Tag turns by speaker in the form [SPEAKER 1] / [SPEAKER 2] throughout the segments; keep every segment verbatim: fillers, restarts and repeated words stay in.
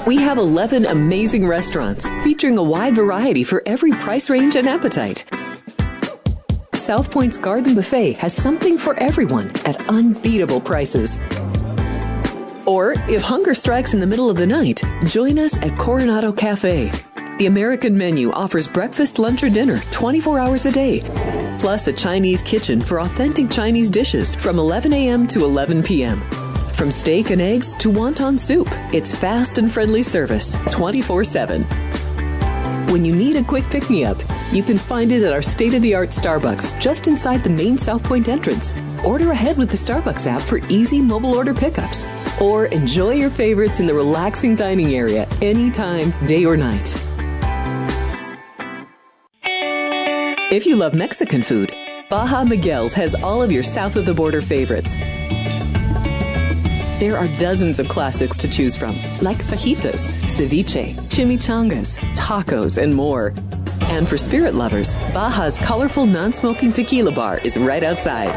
[SPEAKER 1] We have eleven amazing restaurants featuring a wide variety for every price range and appetite. South Point's Garden Buffet has something for everyone at unbeatable prices. Or, if hunger strikes in the middle of the night, join us at Coronado Cafe. The American menu offers breakfast, lunch, or dinner twenty-four hours a day, plus a Chinese kitchen for authentic Chinese dishes from eleven a.m. to eleven p.m. From steak and eggs to wonton soup, it's fast and friendly service twenty-four seven. When you need a quick pick-me-up, you can find it at our state-of-the-art Starbucks just inside the main South Point entrance. Order ahead with the Starbucks app for easy mobile order pickups. Or enjoy your favorites in the relaxing dining area anytime, day or night. If you love Mexican food, Baja Miguel's has all of your south-of-the-border favorites. There are dozens of classics to choose from, like fajitas, ceviche, chimichangas, tacos, and more. And for spirit lovers, Baja's colorful non-smoking tequila bar is right outside.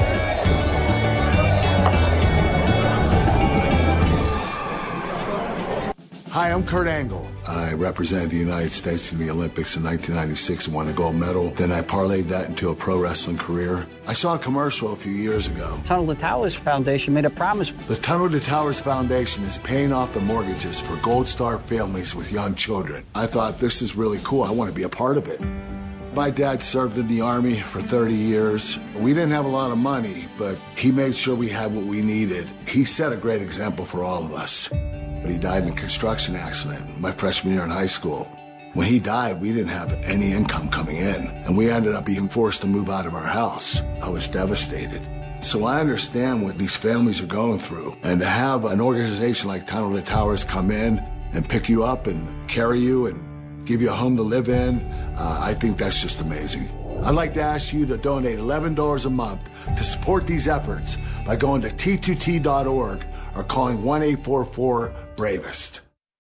[SPEAKER 2] Hi, I'm Kurt Angle. I represented the United States in the Olympics in nineteen ninety-six and won a gold medal. Then I parlayed that into a pro wrestling career. I saw a commercial a few years ago.
[SPEAKER 3] Tunnel to Towers Foundation made a promise.
[SPEAKER 2] The Tunnel to Towers Foundation is paying off the mortgages for Gold Star families with young children. I thought, this is really cool. I want to be a part of it. My dad served in the Army for thirty years. We didn't have a lot of money, but he made sure we had what we needed. He set a great example for all of us. But he died in a construction accident my freshman year in high school. When he died, we didn't have any income coming in, and we ended up being forced to move out of our house. I was devastated. So I understand what these families are going through, and to have an organization like Tunnel to Towers come in and pick you up and carry you and give you a home to live in, uh, I think that's just amazing. I'd like to ask you to donate eleven dollars a month to support these efforts by going to T two T dot org or calling one eight four four BRAVEST.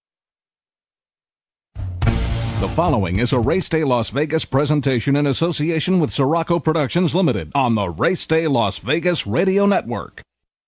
[SPEAKER 4] The following is a Race Day Las Vegas presentation in association with Sirocco Productions Limited on the Race Day Las Vegas Radio Network.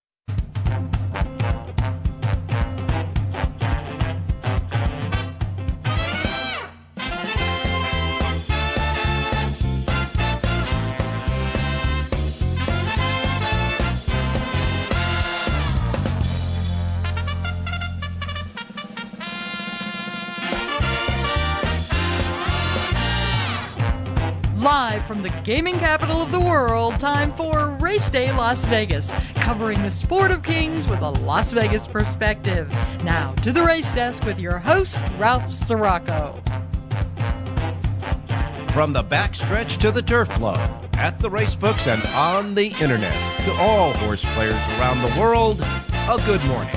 [SPEAKER 5] Live from the gaming capital of the world, time for Race Day Las Vegas, covering the sport of kings with a Las Vegas perspective. Now to the race desk with your host, Ralph Sirocco.
[SPEAKER 6] From the backstretch to the turf flow, at the race books and on the internet, to all horse players around the world, a good morning.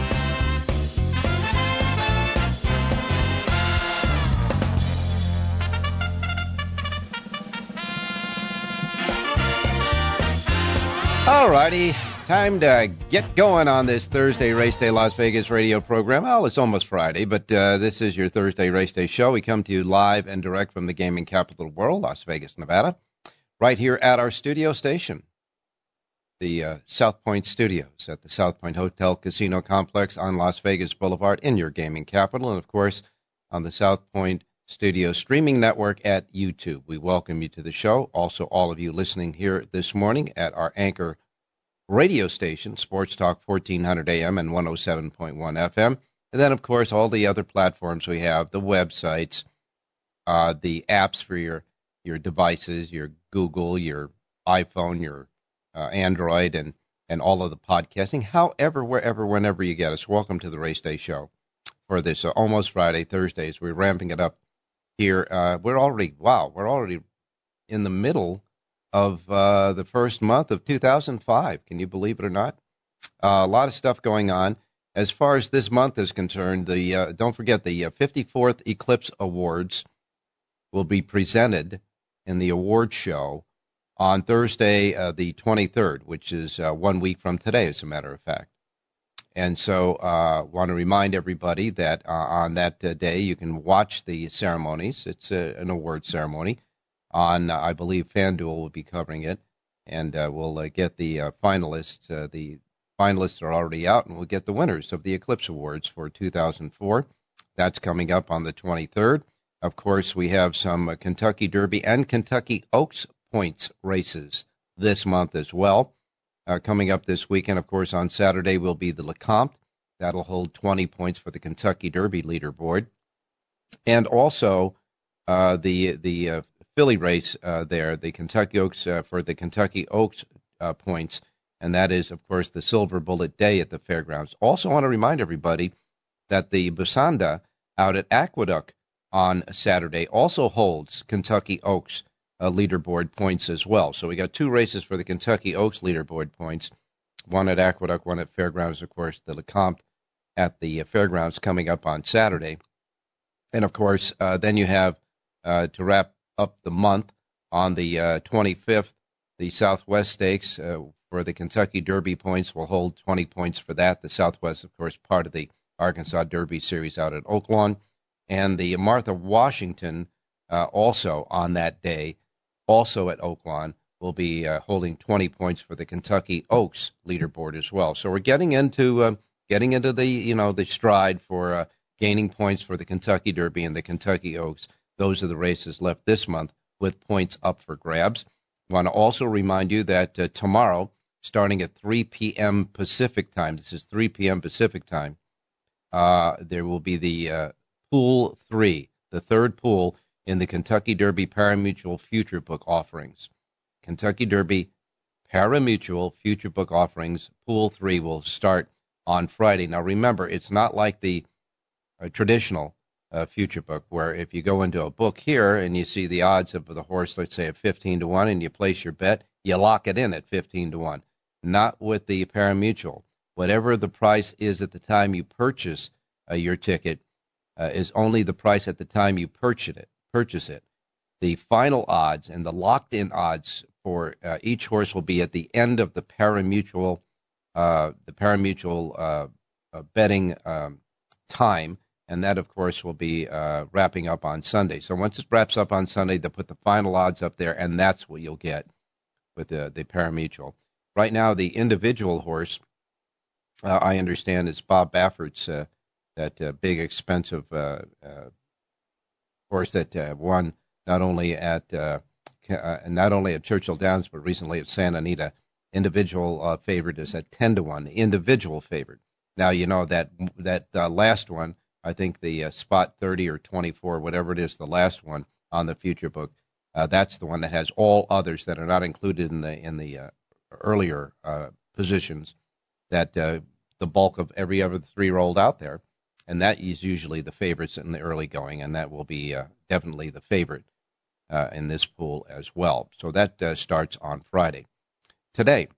[SPEAKER 6] All righty, time to get going on this Thursday Race Day Las Vegas radio program. Well, it's almost Friday, but uh, this is your Thursday Race Day show. We come to you live and direct from the gaming capital of the world, Las Vegas, Nevada, right here at our studio station, the uh, South Point Studios at the South Point Hotel Casino Complex on Las Vegas Boulevard in your gaming capital, and, of course, on the South Point Studio streaming network at YouTube. We welcome you to the show. Also, all of you listening here this morning at our anchor radio station, Sports Talk fourteen hundred A M and one oh seven point one F M. And then, of course, all the other platforms we have, the websites, uh, the apps for your, your devices, your Google, your iPhone, your uh, Android, and, and all of the podcasting. However, wherever, whenever you get us, welcome to the Race Day Show for this uh, almost Friday, Thursdays. We're ramping it up here. Uh, we're already, wow, we're already in the middle of uh, the first month of two thousand five. Can you believe it or not? Uh, a lot of stuff going on. As far as this month is concerned, the uh, don't forget the uh, fifty-fourth Eclipse Awards will be presented in the award show on Thursday, uh, the twenty-third, which is uh, one week from today, as a matter of fact. And so I uh, want to remind everybody that uh, on that uh, day you can watch the ceremonies. It's a, an award ceremony. On, uh, I believe, FanDuel will be covering it, and uh, we'll uh, get the uh, finalists, uh, the finalists are already out, and we'll get the winners of the Eclipse Awards for two thousand four. That's coming up on the twenty-third. Of course, we have some uh, Kentucky Derby and Kentucky Oaks points races this month as well. Uh, coming up this weekend, of course, on Saturday will be the Lecomte. That'll hold twenty points for the Kentucky Derby leaderboard. And also uh, the the uh, Philly race uh, there, the Kentucky Oaks, uh, for the Kentucky Oaks uh, points. And that is, of course, the Silver Bullet Day at the fairgrounds. Also want to remind everybody that the Busanda out at Aqueduct on Saturday also holds Kentucky Oaks uh, leaderboard points as well. So we got two races for the Kentucky Oaks leaderboard points, one at Aqueduct, one at Fairgrounds, of course, the Lecomte at the uh, Fairgrounds coming up on Saturday. And, of course, uh, then you have, uh, to wrap up the month, on the uh, twenty-fifth, the Southwest Stakes uh, for the Kentucky Derby points will hold twenty points for that. The Southwest, of course, part of the Arkansas Derby Series out at Oaklawn. And the Martha Washington, uh, also on that day, also at Oaklawn, will be uh, holding twenty points for the Kentucky Oaks leaderboard as well. So we're getting into uh, getting into the you know the stride for uh, gaining points for the Kentucky Derby and the Kentucky Oaks. Those are the races left this month with points up for grabs. I want to also remind you that uh, tomorrow, starting at three p.m. Pacific time, this is three p.m. Pacific time, uh, there will be the uh, Pool three, the third pool in the Kentucky Derby Pari-Mutuel Future Book offerings. Kentucky Derby Pari-Mutuel Future Book offerings, Pool three, will start on Friday. Now, remember, it's not like the uh, traditional uh, Future Book, where if you go into a book here and you see the odds of the horse, let's say at fifteen to one, and you place your bet, you lock it in at fifteen to one. Not with the Pari-Mutuel. Whatever the price is at the time you purchase uh, your ticket, Uh, is only the price at the time you purchase it. Purchase it. The final odds and the locked-in odds for uh, each horse will be at the end of the Pari-Mutuel, uh, the Pari-Mutuel uh, uh, betting um, time, and that, of course, will be uh, wrapping up on Sunday. So once it wraps up on Sunday, they'll put the final odds up there, and that's what you'll get with the the Pari-Mutuel. Right now, the individual horse, uh, I understand, is Bob Baffert's. Uh, that uh, big, expensive uh, uh, horse that uh, won not only at uh, uh, not only at Churchill Downs, but recently at Santa Anita. Individual uh, favorite is at ten to one, the individual favorite. Now, you know, that that uh, last one, I think the uh, spot thirty or twenty-four, whatever it is, the last one on the Future Book, uh, that's the one that has all others that are not included in the, in the uh, earlier uh, positions, that uh, the bulk of every other three-year-old out there. And that is usually the favorites in the early going, and that will be uh, definitely the favorite uh, in this pool as well. So that uh, starts on Friday. Today,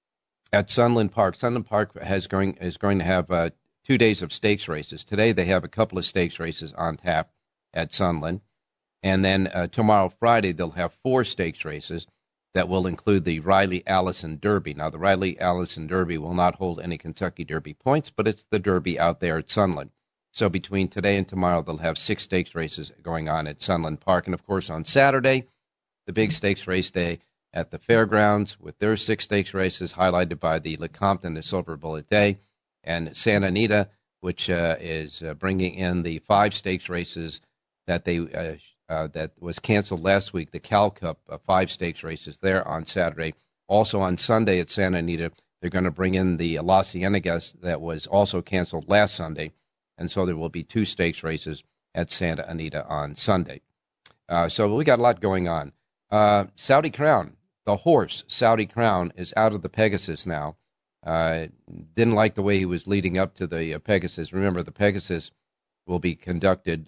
[SPEAKER 6] at Sunland Park, Sunland Park has going is going to have uh, two days of stakes races. Today they have a couple of stakes races on tap at Sunland. And then uh, tomorrow, Friday, they'll have four stakes races that will include the Riley Allison Derby. Now, the Riley Allison Derby will not hold any Kentucky Derby points, but it's the Derby out there at Sunland. So between today and tomorrow, they'll have six stakes races going on at Sunland Park. And, of course, on Saturday, the big stakes race day at the fairgrounds with their six stakes races highlighted by the Lecomte and the Silver Bullet Day. And Santa Anita, which uh, is uh, bringing in the five stakes races that they uh, uh, that was canceled last week, the Cal Cup, uh, five stakes races there on Saturday. Also on Sunday at Santa Anita, they're going to bring in the La Cienega that was also canceled last Sunday. And so there will be two stakes races at Santa Anita on Sunday. Uh, so we got a lot going on. Uh, Saudi Crown, the horse Saudi Crown, is out of the Pegasus now. Uh, didn't like the way he was leading up to the uh, Pegasus. Remember, the Pegasus will be conducted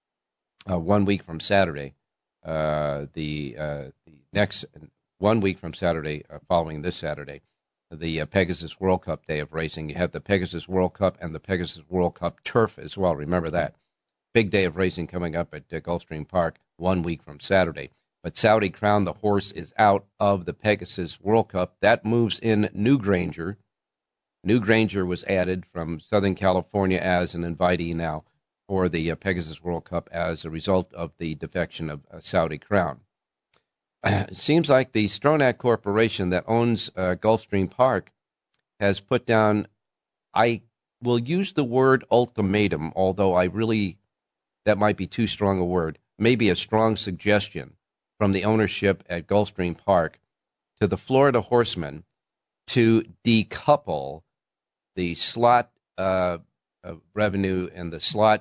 [SPEAKER 6] uh, one week from Saturday. Uh, the, uh, the next one week from Saturday, uh, following this Saturday. The uh, Pegasus World Cup day of racing. You have the Pegasus World Cup and the Pegasus World Cup Turf as well. Remember that. Big day of racing coming up at uh, Gulfstream Park one week from Saturday. But Saudi Crown, the horse, is out of the Pegasus World Cup. That moves in New Granger. New Granger was added from Southern California as an invitee now for the uh, Pegasus World Cup as a result of the defection of uh, Saudi Crown. It seems like the Stronach Corporation that owns uh, Gulfstream Park has put down, I will use the word ultimatum, although I really, that might be too strong a word, maybe a strong suggestion from the ownership at Gulfstream Park to the Florida Horsemen to decouple the slot uh, uh, revenue and the slot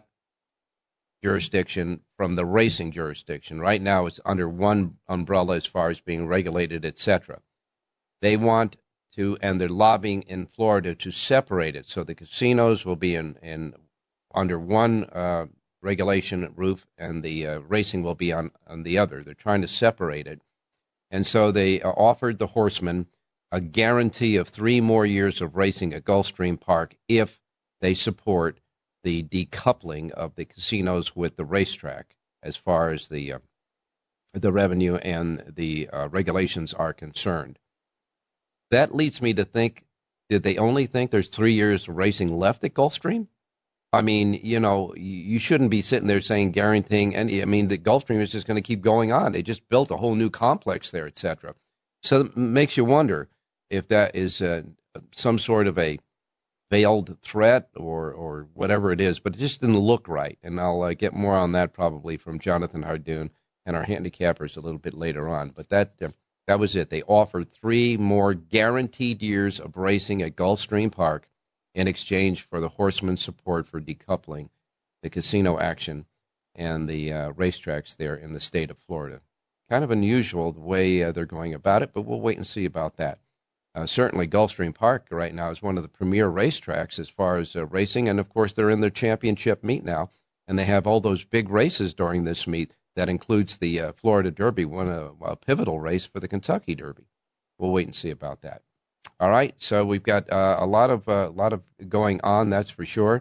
[SPEAKER 6] jurisdiction from the racing jurisdiction. Right now it's under one umbrella as far as being regulated, et cetera. They want to, and they're lobbying in Florida to separate it. So the casinos will be in, in under one uh, regulation roof, and the uh, racing will be on, on the other. They're trying to separate it. And so they uh, offered the Horsemen a guarantee of three more years of racing at Gulfstream Park if they support the decoupling of the casinos with the racetrack as far as the uh, the revenue and the uh, regulations are concerned. That leads me to think, did they only think there's three years of racing left at Gulfstream? I mean, you know, you shouldn't be sitting there saying guaranteeing any. I mean, the Gulfstream is just going to keep going on. They just built a whole new complex there, et cetera. So it makes you wonder if that is uh, some sort of a veiled threat or or whatever it is, but it just didn't look right. And I'll uh, get more on that probably from Jonathan Hardoon and our handicappers a little bit later on. But that uh, that was it. They offered three more guaranteed years of racing at Gulfstream Park in exchange for the Horsemen's support for decoupling the casino action and the uh, racetracks there in the state of Florida. Kind of unusual the way uh, they're going about it, but we'll wait and see about that. Uh, certainly, Gulfstream Park right now is one of the premier racetracks as far as uh, racing, and of course, they're in their championship meet now, and they have all those big races during this meet. That includes the uh, Florida Derby, one a, a pivotal race for the Kentucky Derby. We'll wait and see about that. All right, so we've got uh, a lot of uh, lot of going on, that's for sure.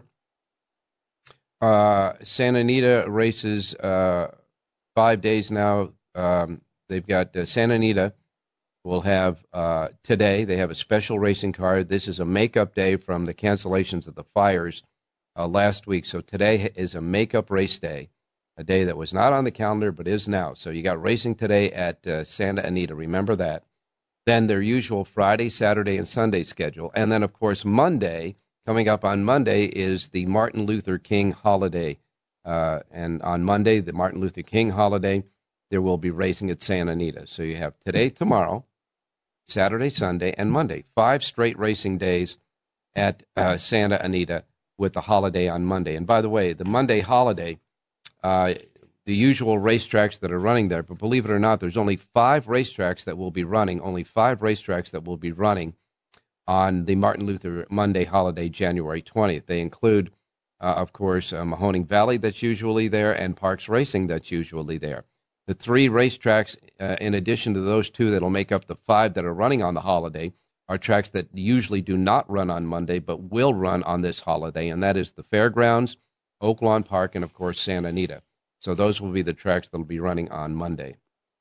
[SPEAKER 6] Uh, Santa Anita races uh, five days now. Um, they've got uh, Santa Anita. We'll have uh, today, they have a special racing card. This is a makeup day from the cancellations of the fires uh, last week. So today is a makeup race day, a day that was not on the calendar but is now. So you got racing today at uh, Santa Anita. Remember that. Then their usual Friday, Saturday, and Sunday schedule. And then, of course, Monday, coming up on Monday, is the Martin Luther King holiday. Uh, and on Monday, the Martin Luther King holiday, there will be racing at Santa Anita. So you have today, tomorrow, Saturday, Sunday, and Monday. Five straight racing days at uh, Santa Anita with the holiday on Monday. And by the way, the Monday holiday, uh, the usual racetracks that are running there, but believe it or not, there's only five racetracks that will be running, only five racetracks that will be running on the Martin Luther Monday holiday, January twentieth. They include, uh, of course, uh, Mahoning Valley that's usually there and Parks Racing that's usually there. The three racetracks, uh, in addition to those two that will make up the five that are running on the holiday, are tracks that usually do not run on Monday but will run on this holiday, and that is the Fairgrounds, Oaklawn Park, and, of course, Santa Anita. So those will be the tracks that will be running on Monday.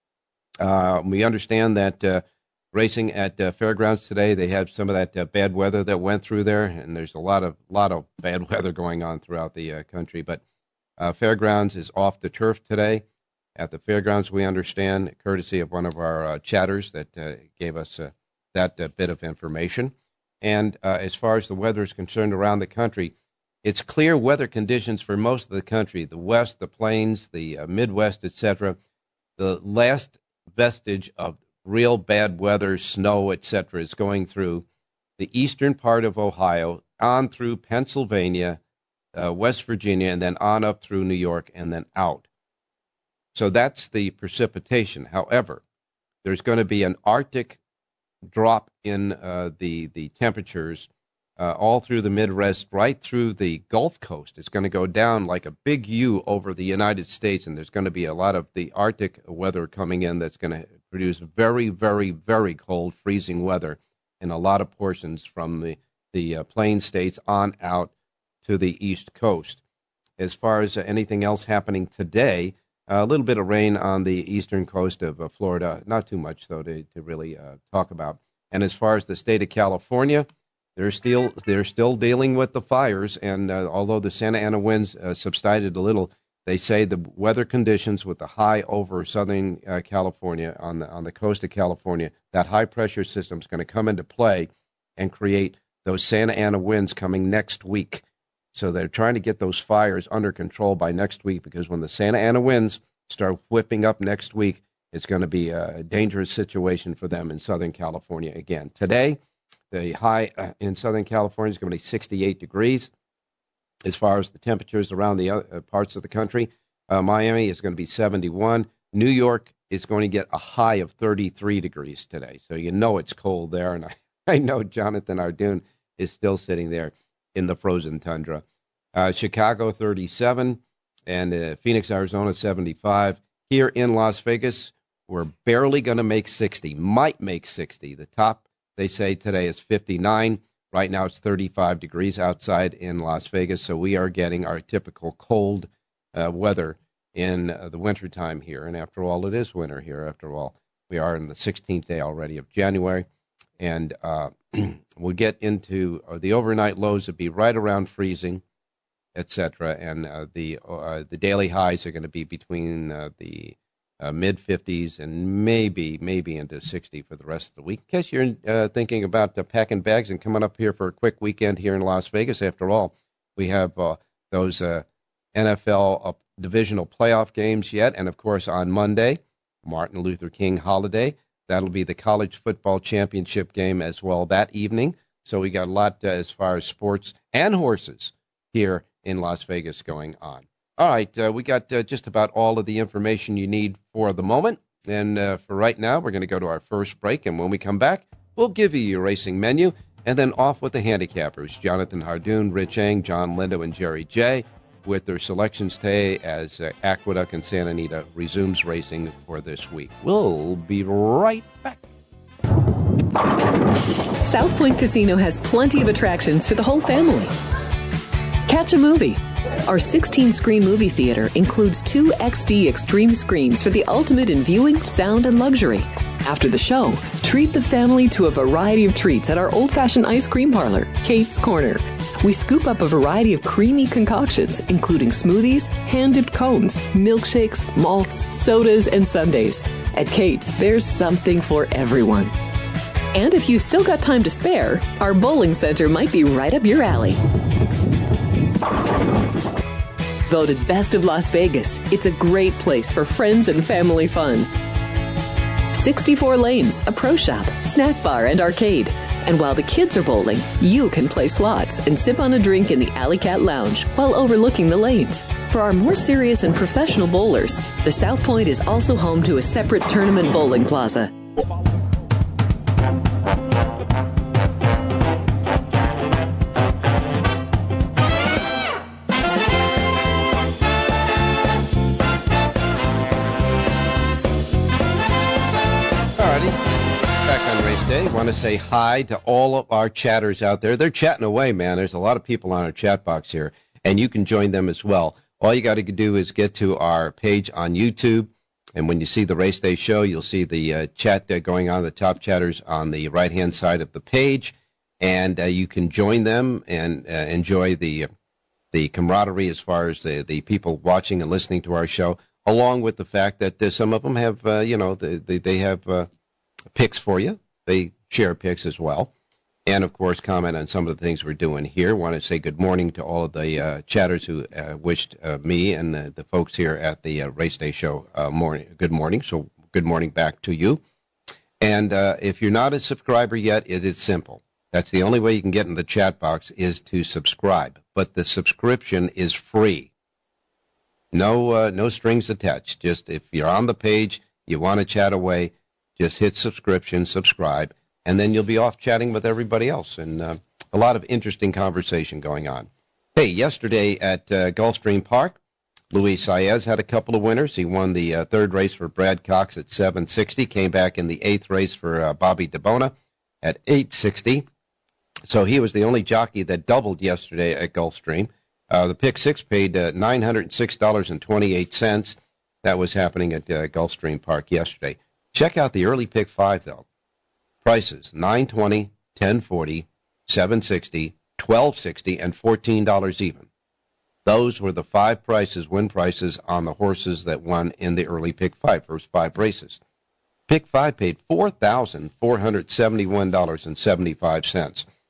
[SPEAKER 6] Uh, we understand that uh, racing at uh, Fairgrounds today, they have some of that uh, bad weather that went through there, and there's a lot of lot of bad weather going on throughout the uh, country. But uh, Fairgrounds is off the turf today. At the Fairgrounds, we understand, courtesy of one of our uh, chatters that uh, gave us uh, that uh, bit of information. And uh, as far as the weather is concerned around the country, it's clear weather conditions for most of the country, the West, the Plains, the uh, Midwest, et cetera. The last vestige of real bad weather, snow, et cetera, is going through the eastern part of Ohio, on through Pennsylvania, uh, West Virginia, and then on up through New York, and then out. So that's the precipitation. However, there's going to be an Arctic drop in uh, the, the temperatures uh, all through the Midwest, right through the Gulf Coast. It's going to go down like a big U over the United States, and there's going to be a lot of the Arctic weather coming in that's going to produce very, very, very cold, freezing weather in a lot of portions from the, the uh, plain states on out to the East Coast. As far as uh, anything else happening today, Uh, a little bit of rain on the eastern coast of uh, Florida. Not too much, though, to, to really uh, talk about. And as far as the state of California, they're still they're still dealing with the fires. And uh, although the Santa Ana winds uh, subsided a little, they say the weather conditions with the high over southern uh, California on the on the coast of California, that high pressure system is going to come into play and create those Santa Ana winds coming next week. So they're trying to get those fires under control by next week, because when the Santa Ana winds start whipping up next week, it's going to be a dangerous situation for them in Southern California again. Today, the high uh, in Southern California is going to be sixty-eight degrees. As far as the temperatures around the other parts of the country, uh, Miami is going to be seventy-one. New York is going to get a high of thirty-three degrees today. So you know it's cold there. And I, I know Jonathan Ardoon is still sitting there in the frozen tundra. Uh, Chicago, thirty-seven. And uh, Phoenix, Arizona, seventy-five. Here in Las Vegas, we're barely going to make sixty. Might make sixty. The top, they say, today is fifty-nine. Right now it's thirty-five degrees outside in Las Vegas. So we are getting our typical cold uh, weather in uh, the wintertime here. And after all, it is winter here. After all, we are in the sixteenth day already of January. And uh, we'll get into uh, the overnight lows would be right around freezing, et cetera. And uh, the uh, the daily highs are going to be between uh, the uh, mid fifties and maybe maybe into sixty for the rest of the week. In case you're uh, thinking about uh, packing bags and coming up here for a quick weekend here in Las Vegas, after all, we have uh, those uh, N F L uh, divisional playoff games yet. And, of course, on Monday, Martin Luther King holiday. That'll be the college football championship game as well that evening. So we got a lot uh, as far as sports and horses here in Las Vegas going on. All right, uh, we got uh, just about all of the information you need for the moment. And uh, for right now, we're going to go to our first break. And when we come back, we'll give you your racing menu and then off with the handicappers. Jonathan Hardoon, Rich Eng, John Lindo, and Jerry J with their selections today as uh, Aqueduct and Santa Anita resumes racing for this week. We'll be right back.
[SPEAKER 1] South Point Casino has plenty of attractions for the whole family. Catch a movie. Our sixteen-screen movie theater includes two X D Extreme screens for the ultimate in viewing, sound, and luxury. After the show, treat the family to a variety of treats at our old-fashioned ice cream parlor, Kate's Corner. We scoop up a variety of creamy concoctions, including smoothies, hand-dipped cones, milkshakes, malts, sodas, and sundaes. At Kate's, there's something for everyone. And if you've still got time to spare, our bowling center might be right up your alley. Voted Best of Las Vegas, it's a great place for friends and family fun. sixty-four lanes, a pro shop, snack bar, and arcade. And while the kids are bowling, you can play slots and sip on a drink in the Alley Cat Lounge while overlooking the lanes. For our more serious and professional bowlers, the South Point is also home to a separate tournament bowling plaza.
[SPEAKER 6] I want to say hi to all of our chatters out there. They're chatting away, man. There's a lot of people on our chat box here, and you can join them as well. All you got to do is get to our page on YouTube, and when you see the Race Day show, you'll see the uh, chat uh, going on, the top chatters on the right-hand side of the page, and uh, you can join them and uh, enjoy the the camaraderie as far as the, the people watching and listening to our show, along with the fact that uh, some of them have, uh, you know, they, they, they have uh, picks for you. They share picks as well. And, of course, comment on some of the things we're doing here. Want to say good morning to all of the uh, chatters who uh, wished uh, me and uh, the folks here at the uh, Race Day Show uh, morning. Good morning. So good morning back to you. And uh, if you're not a subscriber yet, it is simple. That's the only way you can get in the chat box is to subscribe. But the subscription is free. No, uh, no strings attached. Just if you're on the page, you want to chat away, just hit subscription, subscribe, and then you'll be off chatting with everybody else. And uh, a lot of interesting conversation going on. Hey, yesterday at uh, Gulfstream Park, Luis Saez had a couple of winners. He won the uh, third race for Brad Cox at seven sixty, came back in the eighth race for uh, Bobby DeBona at eight sixty. So he was the only jockey that doubled yesterday at Gulfstream. Uh, the pick six paid uh, nine hundred six dollars and twenty-eight cents. That was happening at uh, Gulfstream Park yesterday. Check out the early pick five, though. Prices, nine twenty, ten forty, seven sixty, twelve sixty, and fourteen dollars even. Those were the five prices, win prices, on the horses that won in the early pick five, first five races. Pick five paid four thousand four hundred seventy-one dollars and seventy-five cents.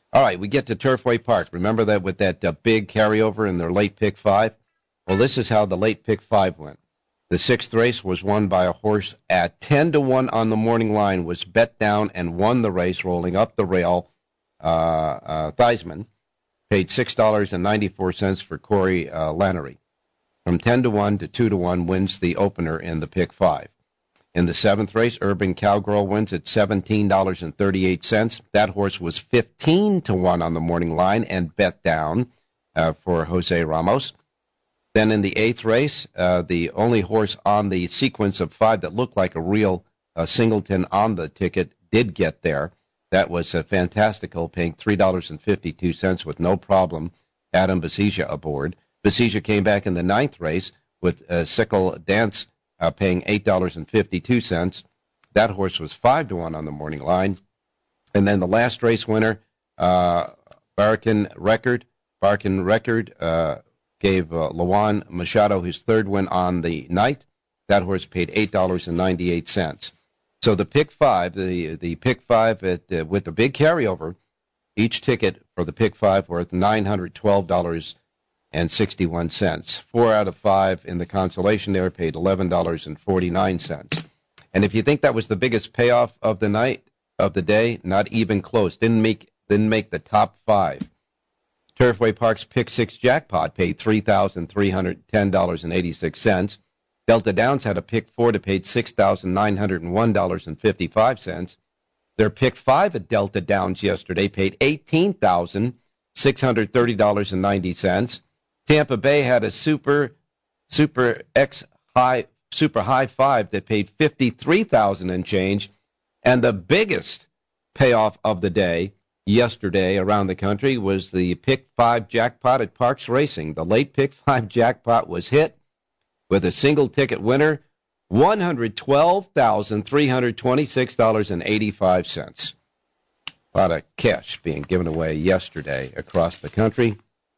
[SPEAKER 6] All right, we get to Turfway Park. Remember that with that uh, big carryover in their late pick five? Well, this is how the late pick five went. The sixth race was won by a horse at ten to one on the morning line, was bet down and won the race, rolling up the rail. Uh, uh, Theismann paid six dollars and ninety-four cents for Corey uh, Lannery. From ten to one to two to one wins the opener in the pick five. In the seventh race, Urban Cowgirl wins at seventeen dollars and thirty-eight cents. That horse was fifteen to one on the morning line and bet down uh, for Jose Ramos. Then in the eighth race, uh, the only horse on the sequence of five that looked like a real uh, singleton on the ticket did get there. That was uh, Fantastical, paying three dollars and fifty-two cents with no problem. Adam Basija aboard. Basija came back in the ninth race with uh, Sickle Dance uh, paying eight dollars and fifty-two cents. That horse was five to one on the morning line. And then the last race winner, uh, Barkin Record. Barkin Record uh, gave uh, Lawan Machado his third win on the night. That horse paid eight dollars and ninety-eight cents. So the pick five, the the pick five at, uh, with the big carryover, each ticket for the pick five worth nine hundred twelve dollars and sixty-one cents. Four out of five in the consolation there paid eleven dollars and forty-nine cents. And if you think that was the biggest payoff of the night, of the day, not even close. Didn't make didn't make the top five. Turfway Park's pick six jackpot paid three thousand three hundred ten dollars and eighty-six cents. Delta Downs had a pick four that paid six thousand nine hundred one dollars and fifty-five cents. Their pick five at Delta Downs yesterday paid eighteen thousand six hundred thirty dollars and ninety cents. Tampa Bay had a super super X high super high five that paid fifty-three thousand dollars and change. And the biggest payoff of the day yesterday around the country was the pick five jackpot at Parks Racing. The late pick five jackpot was hit with a single ticket winner, one hundred twelve thousand three hundred twenty-six dollars and eighty-five cents. A lot of cash being given away yesterday across the country.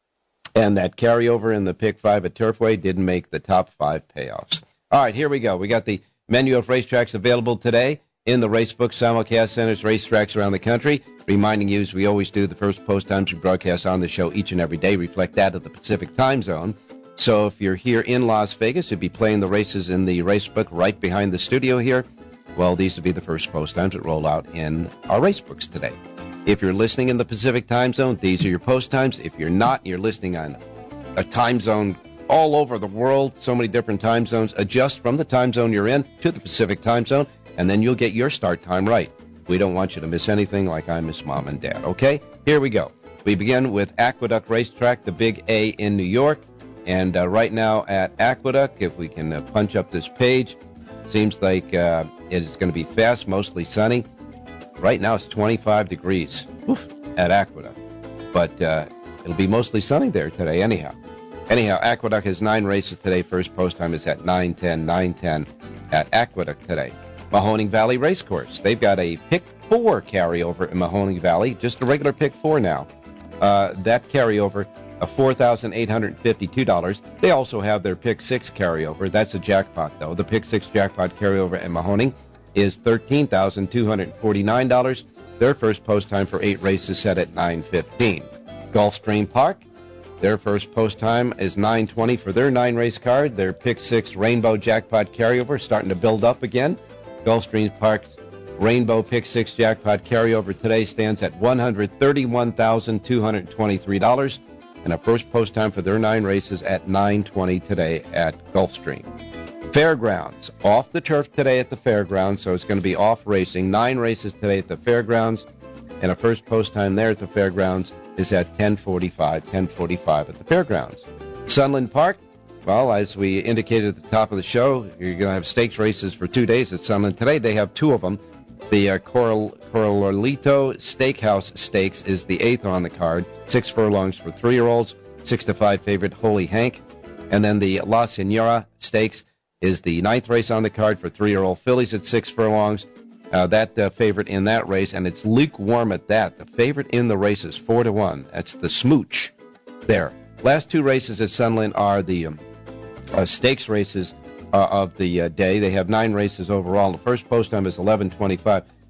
[SPEAKER 6] And that carryover in the pick five at Turfway didn't make the top five payoffs. All right, here we go. We got the menu of racetracks available today in the Racebook simulcast centers, racetracks around the country. Reminding you, as we always do, the first post times we broadcast on the show each and every day reflect that of the Pacific time zone. So if you're here in Las Vegas, you'd be playing the races in the Racebook right behind the studio here. Well, these would be the first post times that roll out in our Racebooks today. If you're listening in the Pacific time zone, these are your post times. If you're not, you're listening on a time zone all over the world, so many different time zones. Adjust from the time zone you're in to the Pacific time zone, and then you'll get your start time right. We don't want you to miss anything like I miss Mom and Dad, okay? Here we go. We begin with Aqueduct Racetrack, the Big A in New York. And uh, right now at Aqueduct, if we can uh, punch up this page, seems like uh, it is going to be fast, mostly sunny. Right now it's twenty-five degrees Oof, at Aqueduct. But uh, it'll be mostly sunny there today anyhow. Anyhow, Aqueduct has nine races today. First post time is at nine ten, nine ten at Aqueduct today. Mahoning Valley Racecourse. They've got a pick four carryover in Mahoning Valley, just a regular pick four now. Uh, that carryover of four thousand eight hundred fifty-two dollars. They also have their pick six carryover. That's a jackpot, though. The pick six jackpot carryover in Mahoning is thirteen thousand two hundred forty-nine dollars. Their first post time for eight races set at nine fifteen. Gulfstream Park, their first post time is nine twenty for their nine race card. Their pick six rainbow jackpot carryover starting to build up again. Gulfstream Park's Rainbow Pick six jackpot carryover today stands at one hundred thirty-one thousand two hundred twenty-three dollars, and a first post time for their nine races at nine twenty today at Gulfstream. Fairgrounds, off the turf today at the Fairgrounds, so it's going to be off racing. Nine races today at the Fairgrounds, and a first post time there at the Fairgrounds is at ten forty-five, ten forty-five at the Fairgrounds. Sunland Park, well, as we indicated at the top of the show, you're going to have stakes races for two days at Sunland. Today they have two of them. The uh, Coral, Coralito Steakhouse Stakes is the eighth on the card. Six furlongs for three-year-olds. Six to five favorite Holy Hank. And then the La Senora Stakes is the ninth race on the card for three-year-old fillies at six furlongs. Uh, that uh, favorite in that race, and it's lukewarm at that. The favorite in the race is four to one. That's the Smooch there. Last two races at Sunland are the um, uh, stakes races Uh, of the uh, day. They have nine races overall. The first post time is eleven twenty-five.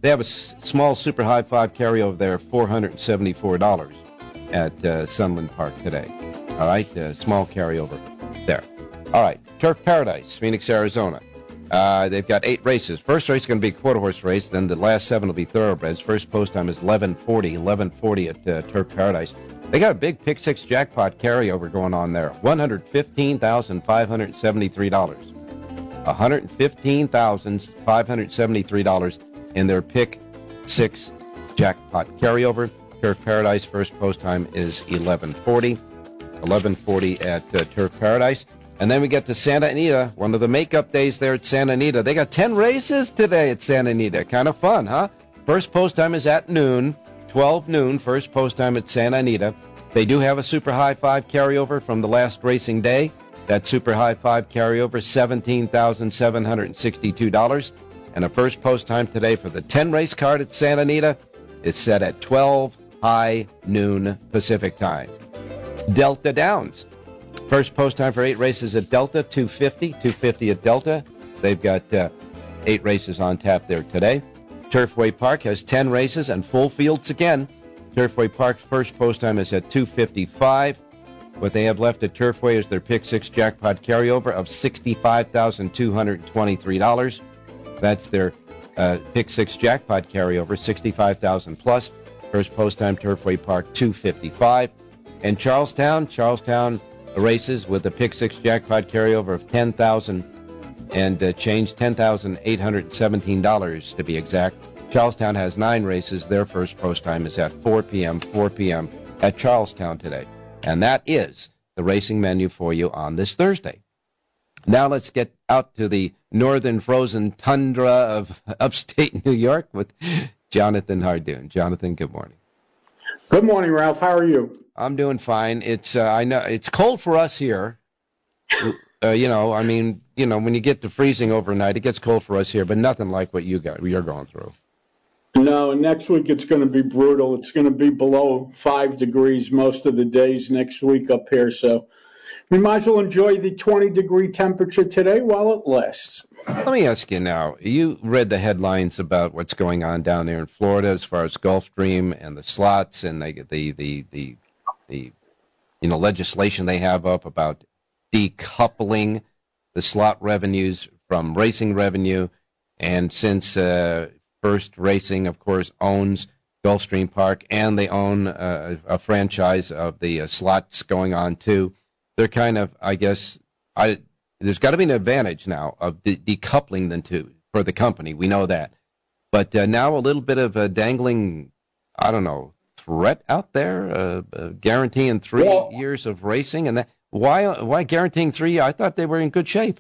[SPEAKER 6] they have a s- small Super High Five carryover there, four hundred seventy-four dollars at uh, Sunland Park today. All right, uh, small carryover there. All right, Turf Paradise, Phoenix, Arizona. Uh, they've got eight races. First race is going to be a quarter horse race. Then the last seven will be thoroughbreds. First post time is eleven forty. eleven forty at uh, Turf Paradise. They got a big pick six jackpot carryover going on there. one hundred fifteen thousand five hundred seventy-three dollars. one hundred fifteen thousand five hundred seventy-three dollars in their pick six jackpot carryover. Turf Paradise first post time is eleven forty. eleven forty at uh, Turf Paradise. And then we get to Santa Anita, one of the makeup days there at Santa Anita. They got ten races today at Santa Anita. Kind of fun, huh? First post time is at noon, twelve noon, first post time at Santa Anita. They do have a Super High Five carryover from the last racing day. That Super High Five carryover, seventeen thousand seven hundred sixty-two dollars. And a first post time today for the ten race card at Santa Anita is set at twelve high noon Pacific time. Delta Downs. First post time for eight races at Delta, two fifty, two fifty at Delta. They've got uh, eight races on tap there today. Turfway Park has ten races and full fields again. Turfway Park's first post time is at two fifty-five. What they have left at Turfway is their pick six jackpot carryover of sixty-five thousand two hundred twenty-three dollars. That's their uh, pick six jackpot carryover, sixty-five thousand plus. First post time Turfway Park, two fifty-five. And Charlestown, Charlestown races with a pick six jackpot carryover of ten thousand and uh, change, ten thousand eight hundred seventeen dollars to be exact. Charlestown has nine races. Their first post time is at four p.m., four p.m. at Charlestown today. And that is the racing menu for you on this Thursday. Now let's get out to the northern frozen tundra of upstate New York with Jonathan Hardoon. Jonathan, good morning.
[SPEAKER 7] Good morning, Ralph. How are you?
[SPEAKER 6] I'm doing fine. It's uh, I know it's cold for us here. Uh, you know, I mean, you know, when you get to freezing overnight, it gets cold for us here, but nothing like what you got you're going through.
[SPEAKER 7] No, next week it's going to be brutal. It's going to be below five degrees most of the days next week up here. So we might as well enjoy the twenty degree temperature today while it lasts.
[SPEAKER 6] Let me ask you now, you read the headlines about what's going on down there in Florida as far as Gulfstream and the slots and the the the the, the you know legislation they have up about decoupling the slot revenues from racing revenue. And since uh, First Racing, of course, owns Gulfstream Park and they own uh, a franchise of the uh, slots going on too, they're kind of, I guess, I there's got to be an advantage now of de- decoupling the two for the company. We know that. But uh, now a little bit of a dangling, I don't know, threat out there, uh, uh, guaranteeing three well, years of racing. And that, why why guaranteeing three? I thought they were in good shape.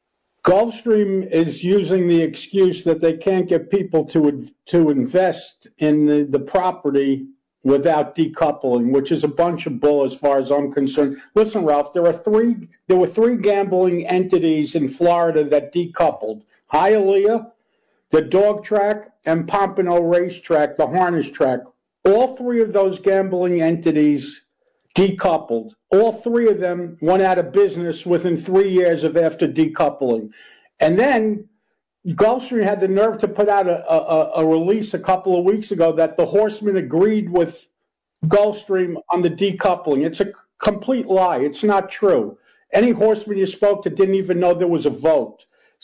[SPEAKER 7] Gulfstream is using the excuse that they can't get people to to invest in the, the property without decoupling, which is a bunch of bull as far as I'm concerned. Listen, Ralph, there are three there were three gambling entities in Florida that decoupled. Hialeah, the dog track, and Pompano Racetrack, the harness track. All three of those gambling entities decoupled. All three of them went out of business within three years of after decoupling. And then Gulfstream had the nerve to put out a, a, a release a couple of weeks ago that the horsemen agreed with Gulfstream on the decoupling. It's a complete lie. It's not true. Any horseman you spoke to didn't even know there was a vote.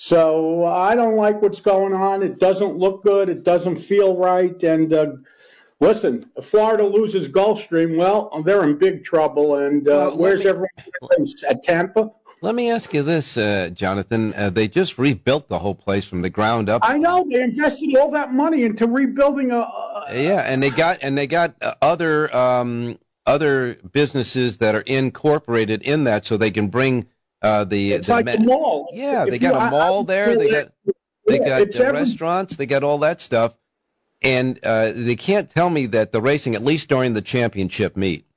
[SPEAKER 7] So I don't like what's going on. It doesn't look good. It doesn't feel right. And uh, listen, if Florida loses Gulfstream, well, they're in big trouble. And uh, well, where's me, everyone at Tampa?
[SPEAKER 6] Let me ask you this, uh, Jonathan. Uh, they just rebuilt the whole place from the ground up.
[SPEAKER 7] I know they invested all that money into rebuilding a. a
[SPEAKER 6] yeah, and they got and they got uh, other um, other businesses that are incorporated in that, so they can bring uh, the.
[SPEAKER 7] It's
[SPEAKER 6] the
[SPEAKER 7] like
[SPEAKER 6] ma-
[SPEAKER 7] a mall.
[SPEAKER 6] Yeah,
[SPEAKER 7] if
[SPEAKER 6] they got
[SPEAKER 7] you,
[SPEAKER 6] a mall I, there. I, they got they
[SPEAKER 7] yeah,
[SPEAKER 6] got uh,
[SPEAKER 7] every,
[SPEAKER 6] restaurants. They got all that stuff. And uh, they can't tell me that the racing, at least during the championship meet,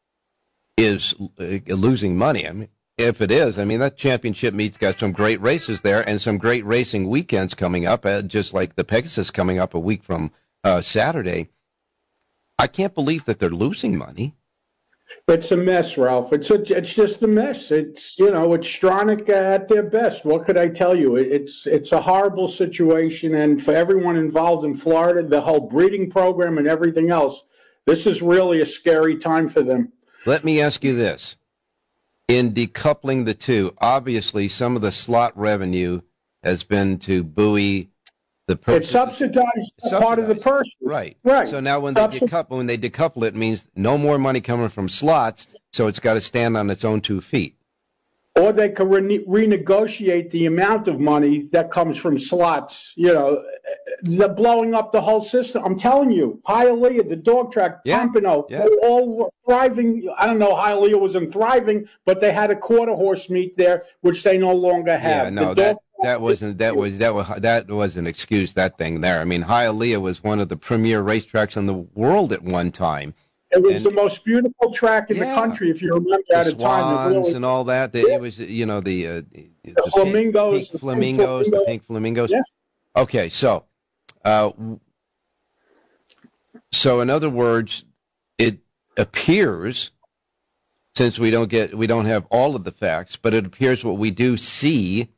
[SPEAKER 6] is uh, losing money. I mean, if it is, I mean, that championship meet's got some great races there and some great racing weekends coming up, uh, just like the Pegasus coming up a week from uh, Saturday. I can't believe that they're losing money.
[SPEAKER 7] It's a mess, Ralph. It's a, it's just a mess. It's, you know, it's Stronach at their best. What could I tell you? It's it's a horrible situation, and for everyone involved in Florida, the whole breeding program and everything else, this is really a scary time for them.
[SPEAKER 6] Let me ask you this. In decoupling the two, obviously some of the slot revenue has been to buoy the purchase.
[SPEAKER 7] It's subsidized, subsidized part of the purchase.
[SPEAKER 6] Right.
[SPEAKER 7] Right.
[SPEAKER 6] So now when they
[SPEAKER 7] Subsid-
[SPEAKER 6] decouple, when they decouple it, means no more money coming from slots, so it's got to stand on its own two feet.
[SPEAKER 7] Or they could re- renegotiate the amount of money that comes from slots. You know, they're blowing up the whole system. I'm telling you, Hialeah, the dog track,
[SPEAKER 6] Yeah,
[SPEAKER 7] Pompano,
[SPEAKER 6] yeah.
[SPEAKER 7] they all were thriving. I don't know, Hialeah wasn't thriving, but they had a quarter horse meet there, which they no longer have.
[SPEAKER 6] Yeah, no,
[SPEAKER 7] The
[SPEAKER 6] that
[SPEAKER 7] dog-
[SPEAKER 6] that wasn't that was that was that was an excuse. That thing there. I mean, Hialeah was one of the premier racetracks in the world at one time.
[SPEAKER 7] It was
[SPEAKER 6] and-
[SPEAKER 7] the most beautiful track in
[SPEAKER 6] Yeah.
[SPEAKER 7] the country, if you remember
[SPEAKER 6] The
[SPEAKER 7] at a time. It
[SPEAKER 6] swans
[SPEAKER 7] really-
[SPEAKER 6] and all that. The, It was, you know, the uh, the, the
[SPEAKER 7] flamingos,
[SPEAKER 6] pink,
[SPEAKER 7] the
[SPEAKER 6] pink
[SPEAKER 7] pink
[SPEAKER 6] flamingos, the
[SPEAKER 7] flamingos.
[SPEAKER 6] pink flamingos.
[SPEAKER 7] Yeah.
[SPEAKER 6] Okay, so, uh, so in other words, it appears, since we don't get, we don't have all of the facts, but it appears what we do see,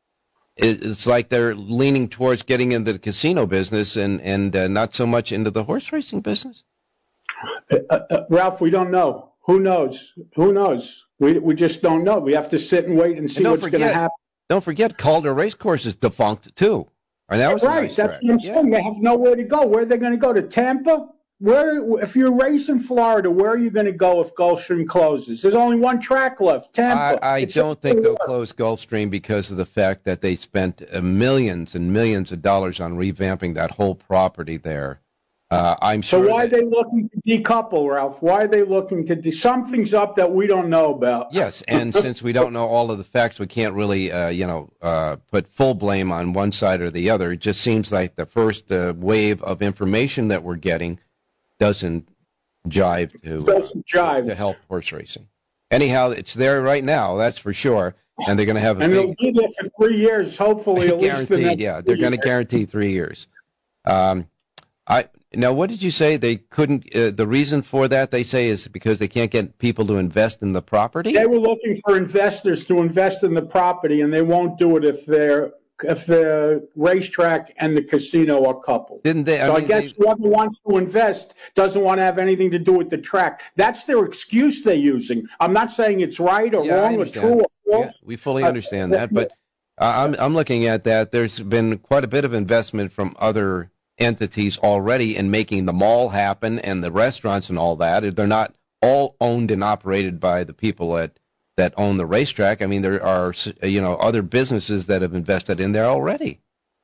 [SPEAKER 6] it, it's like they're leaning towards getting into the casino business and and uh, not so much into the horse racing business.
[SPEAKER 7] Uh, uh, Ralph, we don't know. Who knows? Who knows? We we just don't know. We have to sit and wait and see
[SPEAKER 6] And don't
[SPEAKER 7] what's going to
[SPEAKER 6] forget-
[SPEAKER 7] happen.
[SPEAKER 6] Don't forget, Calder Racecourse is defunct too. And that was a
[SPEAKER 7] Right,
[SPEAKER 6] nice
[SPEAKER 7] that's
[SPEAKER 6] track.
[SPEAKER 7] what I'm
[SPEAKER 6] Yeah.
[SPEAKER 7] saying. They have nowhere to go. Where are they going to go? To Tampa? Where? If you're racing Florida, where are you going to go if Gulfstream closes? There's only one track left, Tampa.
[SPEAKER 6] I, I
[SPEAKER 7] It's
[SPEAKER 6] don't
[SPEAKER 7] just-
[SPEAKER 6] think they'll close Gulfstream because of the fact that they spent uh, millions and millions of dollars on revamping that whole property there. Uh, I'm
[SPEAKER 7] So
[SPEAKER 6] sure.
[SPEAKER 7] why
[SPEAKER 6] that-
[SPEAKER 7] are they looking to decouple, Ralph? Why are they looking to de- something's up that we don't know about?
[SPEAKER 6] Yes, and since we don't know all of the facts, we can't really, uh, you know, uh, put full blame on one side or the other. It just seems like the first uh, wave of information that we're getting doesn't jive to uh,
[SPEAKER 7] Doesn't jive.
[SPEAKER 6] to help horse racing. Anyhow, it's there right now, that's for sure, and they're going to have a
[SPEAKER 7] And
[SPEAKER 6] big.
[SPEAKER 7] it'll be there for three years, hopefully, at least the
[SPEAKER 6] Guaranteed,
[SPEAKER 7] next
[SPEAKER 6] yeah.
[SPEAKER 7] three
[SPEAKER 6] They're going to
[SPEAKER 7] years.
[SPEAKER 6] guarantee three years. Um, I now, what did you say? They couldn't. Uh, the reason for that, they say, is because they can't get people to invest in the property.
[SPEAKER 7] They were looking for investors to invest in the property, and they won't do it if they're if the racetrack and the casino are coupled.
[SPEAKER 6] Didn't they? I
[SPEAKER 7] so
[SPEAKER 6] mean,
[SPEAKER 7] I guess
[SPEAKER 6] they-
[SPEAKER 7] whoever wants to invest doesn't want to have anything to do with the track. That's their excuse they're using. I'm not saying it's right or
[SPEAKER 6] Yeah, I
[SPEAKER 7] wrong or
[SPEAKER 6] understand.
[SPEAKER 7] true or
[SPEAKER 6] Yeah,
[SPEAKER 7] false.
[SPEAKER 6] we fully
[SPEAKER 7] Uh,
[SPEAKER 6] understand that, but uh, I'm I'm looking at that. There's been quite a bit of investment from other entities already in making the mall happen and the restaurants and all that. They're not all owned and operated by the people that that own the racetrack. I mean, there are, you know, other businesses that have invested in there already.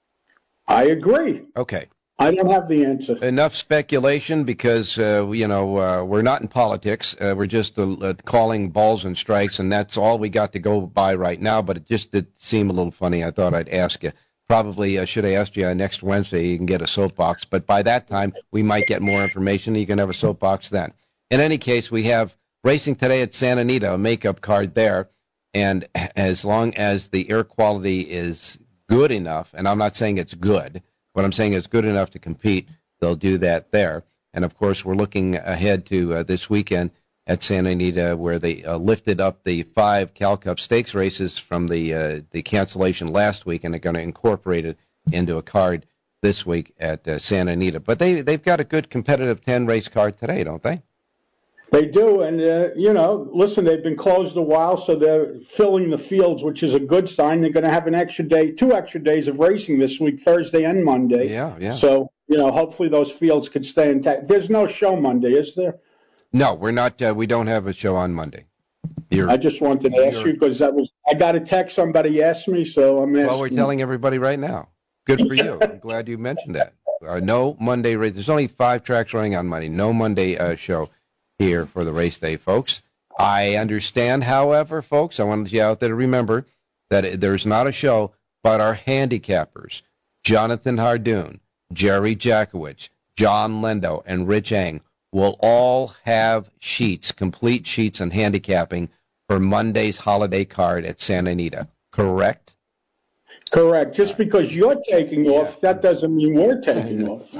[SPEAKER 7] I agree.
[SPEAKER 6] Okay.
[SPEAKER 7] I don't have the answer.
[SPEAKER 6] Enough speculation because, uh, you know, uh, we're not in politics. Uh, we're just uh, uh, calling balls and strikes, and that's all we got to go by right now. But it just did seem a little funny. I thought I'd ask you. Probably uh, should have asked you uh, next Wednesday. You can get a soapbox. But by that time, we might get more information. You can have a soapbox then. In any case, we have racing today at Santa Anita, a makeup card there. And as long as the air quality is good enough, and I'm not saying it's good, what I'm saying is good enough to compete, they'll do that there. And, of course, we're looking ahead to uh, this weekend at Santa Anita where they uh, lifted up the five Cal Cup Stakes races from the uh, the cancellation last week, and they're going to incorporate it into a card this week at uh, Santa Anita. But they, they've got a good competitive ten-race card today, don't they?
[SPEAKER 7] They do, and, uh, you know, listen, they've been closed a while, so they're filling the fields, which is a good sign. They're going to have an extra day, two extra days of racing this week, Thursday and Monday.
[SPEAKER 6] Yeah, yeah.
[SPEAKER 7] So, you know, hopefully those fields could stay intact. There's no show Monday, is there?
[SPEAKER 6] No, we're not. Uh, we don't have a show on Monday. You're,
[SPEAKER 7] I just wanted to ask
[SPEAKER 6] You're-
[SPEAKER 7] you because that was I got a text somebody asked me, so I'm asking.
[SPEAKER 6] well, we're telling everybody right now. Good for you. I'm glad you mentioned that. Uh, no Monday race. There's only five tracks running on Monday. No Monday uh, show here for the race day, folks. I understand, however, folks, I wanted you out there to remember that there's not a show, but our handicappers, Jonathan Hardoon, Jerry Jackowicz, John Lendo, and Rich Eng, will all have sheets, complete sheets on handicapping for Monday's holiday card at Santa Anita. Correct?
[SPEAKER 7] Correct. Just because you're taking
[SPEAKER 6] yeah.
[SPEAKER 7] off, that doesn't mean we're taking off.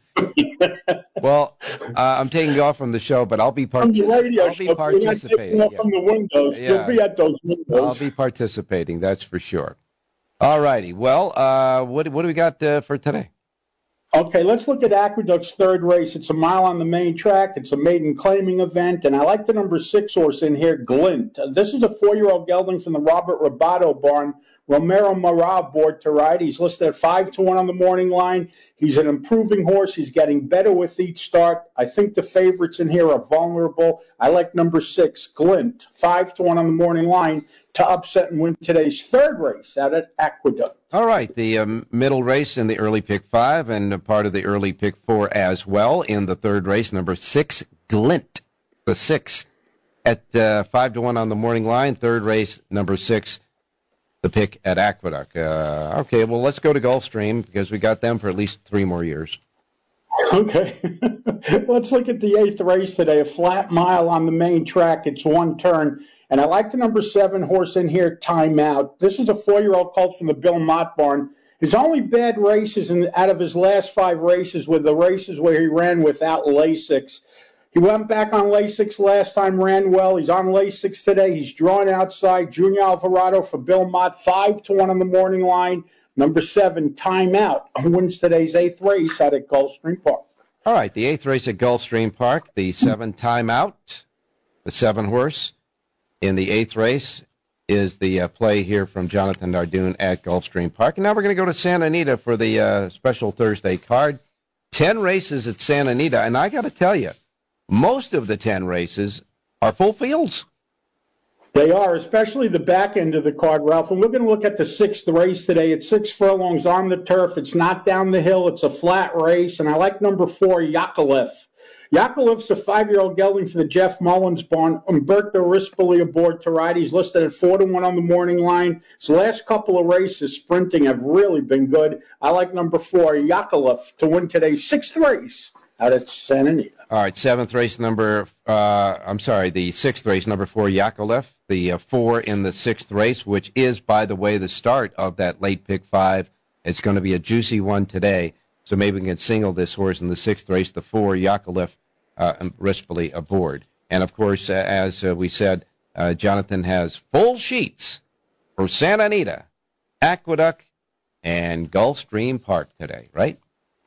[SPEAKER 6] Well, uh, I'm taking off from the show, but I'll be, partic- I'll be
[SPEAKER 7] show,
[SPEAKER 6] participating.
[SPEAKER 7] You're not taking off yeah. from the windows.
[SPEAKER 6] Yeah.
[SPEAKER 7] You'll be at those windows.
[SPEAKER 6] I'll be participating, that's for sure. All righty. Well, uh, what, what do we got uh, for today?
[SPEAKER 7] Okay, let's look at Aqueduct's third race. It's a mile on the main track. It's a maiden claiming event, and I like the number six horse in here, Glint. Uh, this is a four-year-old gelding from the Robert Robato barn. Romero Mara aboard to ride. He's listed at five to one on the morning line. He's an improving horse. He's getting better with each start. I think the favorites in here are vulnerable. I like number six, Glint, five to one on the morning line to upset and win today's third race out at Aqueduct.
[SPEAKER 6] All right, the um, middle race in the early pick five and a part of the early pick four as well in the third race, number six, Glint, the six at uh, five to one on the morning line. Third race, number six, the pick at Aqueduct. Uh, okay, well, let's go to Gulfstream because we got them for at least three more years.
[SPEAKER 7] Okay. Let's look at the eighth race today, a flat mile on the main track. It's one turn. And I like the number seven horse in here, Timeout. This is a four-year-old colt from the Bill Mott barn. His only bad races in, out of his last five races were the races where he ran without Lasix. He went back on Lasix last time, ran well. He's on Lasix today. He's drawn outside. Junior Alvarado for Bill Mott, five to one on the morning line. Number seven, Timeout, wins today's eighth race out at Gulfstream Park.
[SPEAKER 6] All right, the eighth race at Gulfstream Park, the seven, Timeout, the seven horse. In the eighth race is the uh, play here from Jonathan Nardoon at Gulfstream Park. And now we're going to go to Santa Anita for the uh, special Thursday card. Ten races at Santa Anita, and I got to tell you, most of the ten races are full fields.
[SPEAKER 7] They are, especially the back end of the card, Ralph. And we're going to look at the sixth race today. It's six furlongs on the turf. It's not down the hill. It's a flat race. And I like number four, Yakovlev. Yakovlev's a five-year-old gelding for the Jeff Mullins barn. Umberto Rispoli aboard to ride. He's listed at four to one on the morning line. His last couple of races sprinting have really been good. I like number four, Yakovlev, to win today's sixth race out at Santa Anita.
[SPEAKER 6] All right, seventh race number, uh, I'm sorry, the sixth race, number four, Yakovlev. The uh, four in the sixth race, which is, by the way, the start of that late pick five. It's going to be a juicy one today. So maybe we can single this horse in the sixth race, the four, Yakovlev, uh, and Rispoli aboard. And, of course, uh, as uh, we said, uh, Jonathan has full sheets for Santa Anita, Aqueduct, and Gulfstream Park today, right?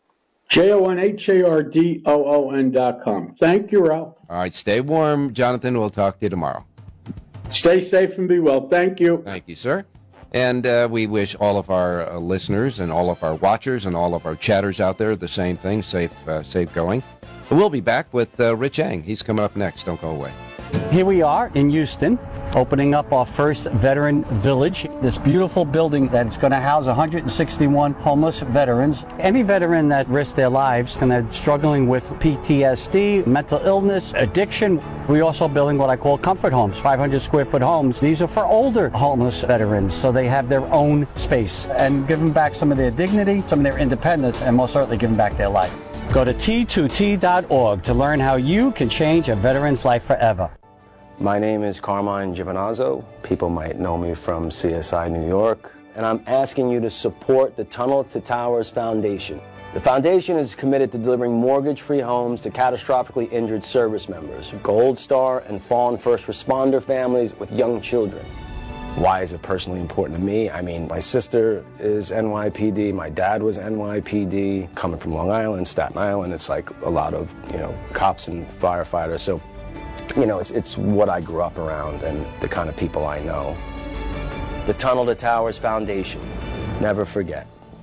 [SPEAKER 7] J O N H A R D O O N dot com. Thank you, Ralph.
[SPEAKER 6] All right, stay warm, Jonathan. We'll talk to you tomorrow.
[SPEAKER 7] Stay safe and be well. Thank you.
[SPEAKER 6] Thank you, sir. And uh, we wish all of our uh, listeners and all of our watchers and all of our chatters out there the same thing, safe uh, safe going. We'll be back with uh, Rich Eng. He's coming up next. Don't go away.
[SPEAKER 3] Here we are in Houston, opening up our first veteran village, this beautiful building that is going to house one hundred sixty-one homeless veterans. Any veteran that risks their lives and are struggling with P T S D, mental illness, addiction. We're also building what I call comfort homes, five hundred square foot homes. These are for older homeless veterans, so they have their own space and give them back some of their dignity, some of their independence, and most certainly give them back their life. Go to T two T dot org to learn how you can change a veteran's life forever.
[SPEAKER 8] My name is Carmine Giovinazzo. People might know me from C S I New York. And I'm asking you to support the Tunnel to Towers Foundation. The foundation is committed to delivering mortgage-free homes to catastrophically injured service members, Gold Star and fallen first responder families with young children. Why is it personally important to me? I mean, my sister is N Y P D, my dad was N Y P D. Coming from Long Island, Staten Island, it's like a lot of, you know, cops and firefighters. So, you know, it's, it's what I grew up around and the kind of people I know. The Tunnel to Towers Foundation. Never forget.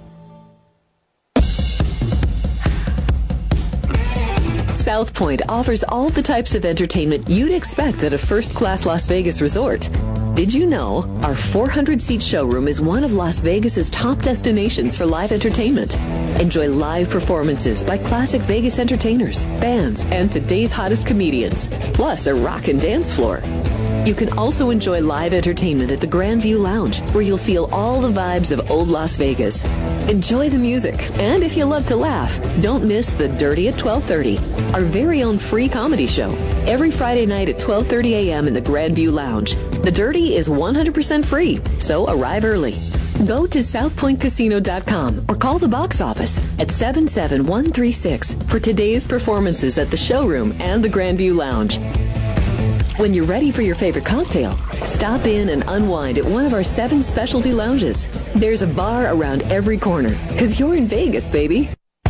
[SPEAKER 1] South Point offers all the types of entertainment you'd expect at a first-class Las Vegas resort. Did you know our four hundred seat showroom is one of Las Vegas's top destinations for live entertainment? Enjoy live performances by classic Vegas entertainers, bands, and today's hottest comedians, plus a rock and dance floor. You can also enjoy live entertainment at the Grandview Lounge, where you'll feel all the vibes of old Las Vegas. Enjoy the music, and if you love to laugh, don't miss The Dirty at twelve thirty, our very own free comedy show, every Friday night at twelve thirty a.m. in the Grandview Lounge. The Dirty is one hundred percent free, so arrive early. Go to south point casino dot com or call the box office at seven seven one three six for today's performances at the showroom and the Grandview Lounge. When you're ready for your favorite cocktail, stop in and unwind at one of our seven specialty lounges. There's a bar around every corner, because you're in Vegas, baby.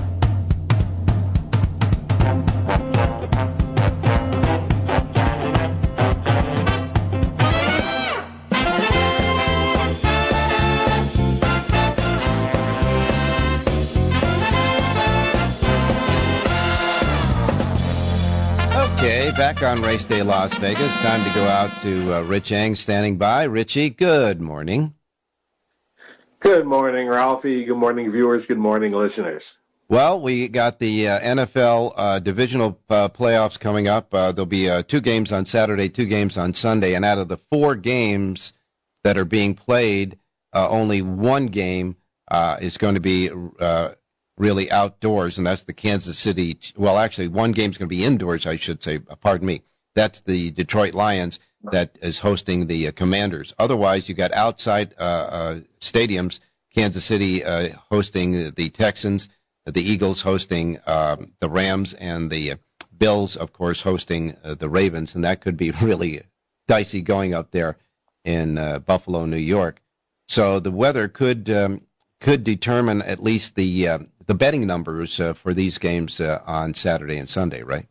[SPEAKER 6] Okay, back on Race Day Las Vegas. Time to go out to uh, Rich Eng standing by. Richie, good morning.
[SPEAKER 9] Good morning, Ralphie. Good morning, viewers. Good morning, listeners.
[SPEAKER 6] Well, we got the uh, N F L uh, divisional uh, playoffs coming up. Uh, there'll be uh, two games on Saturday, two games on Sunday. And out of the four games that are being played, uh, only one game uh, is going to be uh, really outdoors, and that's the Kansas City. Well, actually, one game's going to be indoors, I should say. Pardon me. That's the Detroit Lions that is hosting the uh, Commanders. Otherwise, you got outside uh, uh, stadiums, Kansas City uh, hosting the Texans, the Eagles hosting um, the Rams, and the Bills, of course, hosting uh, the Ravens. And that could be really dicey going up there in uh, Buffalo, New York. So the weather could um, could determine at least the uh, the betting numbers uh, for these games uh, on Saturday and Sunday, right?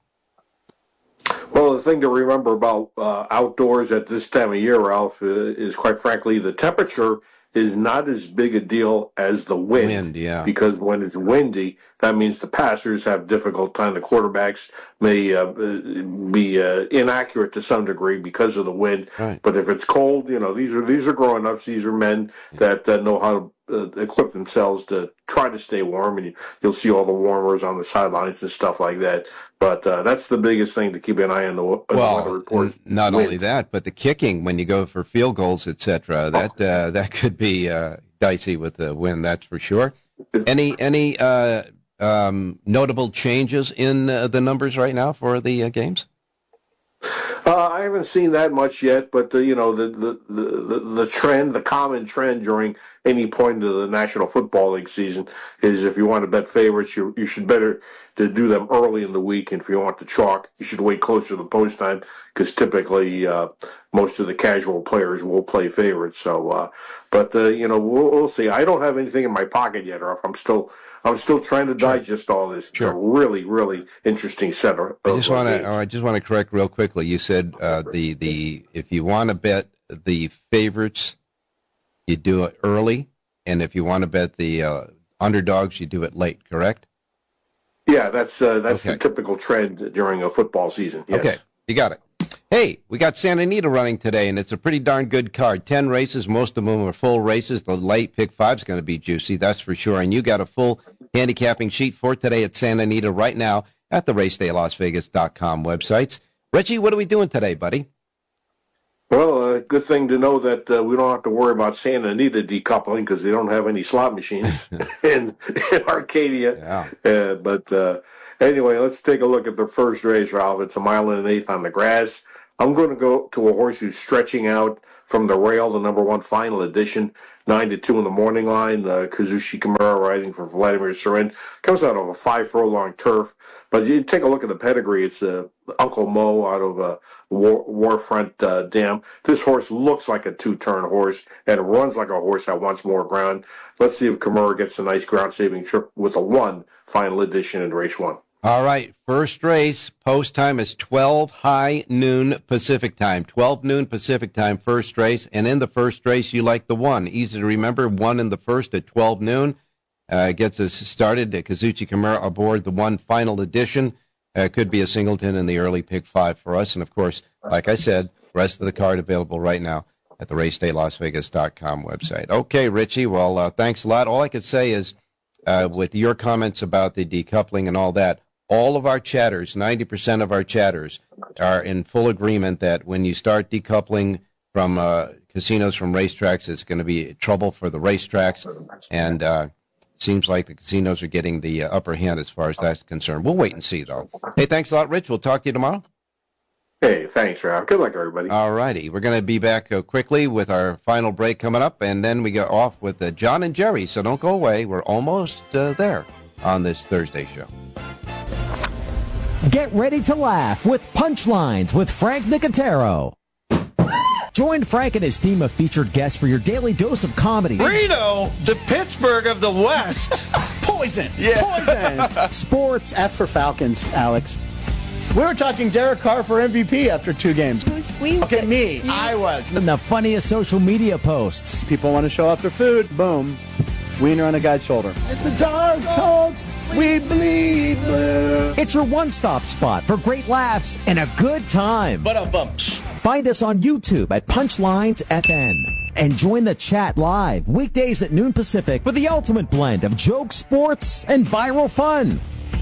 [SPEAKER 9] Well, the thing to remember about uh, outdoors at this time of year, Ralph, uh, is quite frankly the temperature is not as big a deal as the wind.
[SPEAKER 6] Wind, yeah.
[SPEAKER 9] Because when it's windy, that means the passers have difficult time. The quarterbacks may uh, be uh, inaccurate to some degree because of the wind.
[SPEAKER 6] Right.
[SPEAKER 9] But if it's cold, you know, these are these are grown-ups. These are men that uh, know how to uh, equip themselves to try to stay warm, and you, you'll see all the warmers on the sidelines and stuff like that. But uh, that's the biggest thing to keep an eye on the, on
[SPEAKER 6] well,
[SPEAKER 9] the weather reports.
[SPEAKER 6] N- not
[SPEAKER 9] wind.
[SPEAKER 6] only that, but the kicking when you go for field goals, et cetera. That uh, that could be uh, dicey with the wind. That's for sure. Any any uh, um, notable changes in uh, the numbers right now for the uh, games?
[SPEAKER 9] Uh, I haven't seen that much yet, but uh, you know the, the the the trend, the common trend during any point of the National Football League season is if you want to bet favorites, you you should better to do them early in the week. And if you want to chalk, you should wait closer to the post time because typically uh, most of the casual players will play favorites. So, uh, but uh, you know we'll, we'll see. I don't have anything in my pocket yet, or if I'm still. I'm still trying to digest all this. It's
[SPEAKER 6] sure.
[SPEAKER 9] a really, really interesting set of.
[SPEAKER 6] I just want to. I just want to correct real quickly. You said uh, the the if you want to bet the favorites, you do it early, and if you want to bet the uh, underdogs, you do it late. Correct?
[SPEAKER 9] Yeah, that's uh, that's
[SPEAKER 6] okay.
[SPEAKER 9] the typical trend during a football season. Yes.
[SPEAKER 6] Okay, you got it. Hey, we got Santa Anita running today, and it's a pretty darn good card. Ten races, most of them are full races. The late pick five is going to be juicy, that's for sure. And you got a full handicapping sheet for today at Santa Anita right now at the race day las vegas dot com websites. Richie, what are we doing today, buddy?
[SPEAKER 9] Well, a uh, good thing to know that uh, we don't have to worry about Santa Anita decoupling because they don't have any slot machines in, in Arcadia.
[SPEAKER 6] Yeah.
[SPEAKER 9] Uh, but uh, anyway, let's take a look at the first race, Ralph. It's a mile and an eighth on the grass. I'm going to go to a horse who's stretching out from the rail, the number one final edition, nine to two in the morning line. Uh, Kazushi Kimura riding for Vladimir Surin. Comes out of a five furlong turf. But you take a look at the pedigree. It's uh, Uncle Mo out of uh, War, Warfront uh, Dam. This horse looks like a two-turn horse and runs like a horse that wants more ground. Let's see if Kimura gets a nice ground-saving trip with a one final edition in race one.
[SPEAKER 6] All right, first race, post time is twelve high noon Pacific time. twelve noon Pacific time, first race. And in the first race, you like the one. Easy to remember, one in the first at twelve noon. Uh, gets us started. Uh, Kazuchi Kimura aboard the one final edition. Uh, could be a singleton in the early pick five for us. And, of course, like I said, rest of the card available right now at the race day las vegas dot com website. Okay, Richie, well, uh, thanks a lot. All I could say is, uh, with your comments about the decoupling and all that, all of our chatters, ninety percent of our chatters, are in full agreement that when you start decoupling from uh, casinos from racetracks, it's going to be trouble for the racetracks. And uh, seems like the casinos are getting the uh, upper hand as far as that's concerned. We'll wait and see, though. Hey, thanks a lot, Rich. We'll talk to you tomorrow.
[SPEAKER 9] Hey, thanks, Ralph. Good luck, everybody.
[SPEAKER 6] All righty. We're going to be back uh, quickly with our final break coming up, and then we go off with uh, John and Jerry, so don't go away. We're almost uh, there on this Thursday show.
[SPEAKER 10] Get ready to laugh with Punchlines with Frank Nicotero. Join Frank and his team of featured guests for your daily dose of comedy.
[SPEAKER 11] Reno, the Pittsburgh of the West.
[SPEAKER 12] Poison.
[SPEAKER 11] Yeah.
[SPEAKER 12] Poison.
[SPEAKER 10] Sports.
[SPEAKER 12] F for Falcons, Alex. We were talking Derek Carr for M V P after two games.
[SPEAKER 13] Who's we?
[SPEAKER 12] Okay, me.
[SPEAKER 13] You.
[SPEAKER 12] I was.
[SPEAKER 10] And the funniest social media posts.
[SPEAKER 12] People want to show off their food. Boom. Wiener on a guy's shoulder. It's the Dark Colts. We bleed blue.
[SPEAKER 10] It's your one-stop spot for great laughs and a good time.
[SPEAKER 11] But a bump.
[SPEAKER 10] Find us on YouTube at Punchlines F M. And join the chat live weekdays at noon Pacific for the ultimate blend of jokes, sports, and viral fun.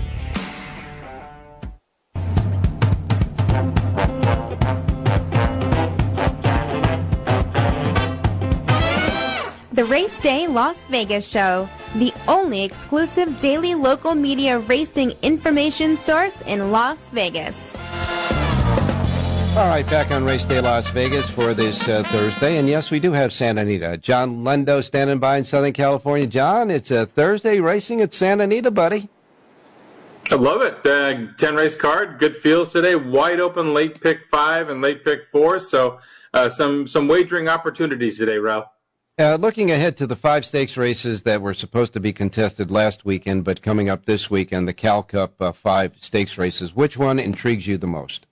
[SPEAKER 14] The Race Day Las Vegas Show, the only exclusive daily local media racing information source in Las Vegas.
[SPEAKER 6] All right, back on Race Day Las Vegas for this uh, Thursday. And yes, we do have Santa Anita. John Lendo standing by in Southern California. John, it's a Thursday racing at Santa Anita, buddy.
[SPEAKER 15] I love it. Uh, ten race card, good fields today. Wide open late pick five and late pick four. So uh, some, some wagering opportunities today, Ralph.
[SPEAKER 6] Uh, looking ahead to the five stakes races that were supposed to be contested last weekend, but coming up this weekend, the Cal Cup uh, five stakes races, which one intrigues you the most?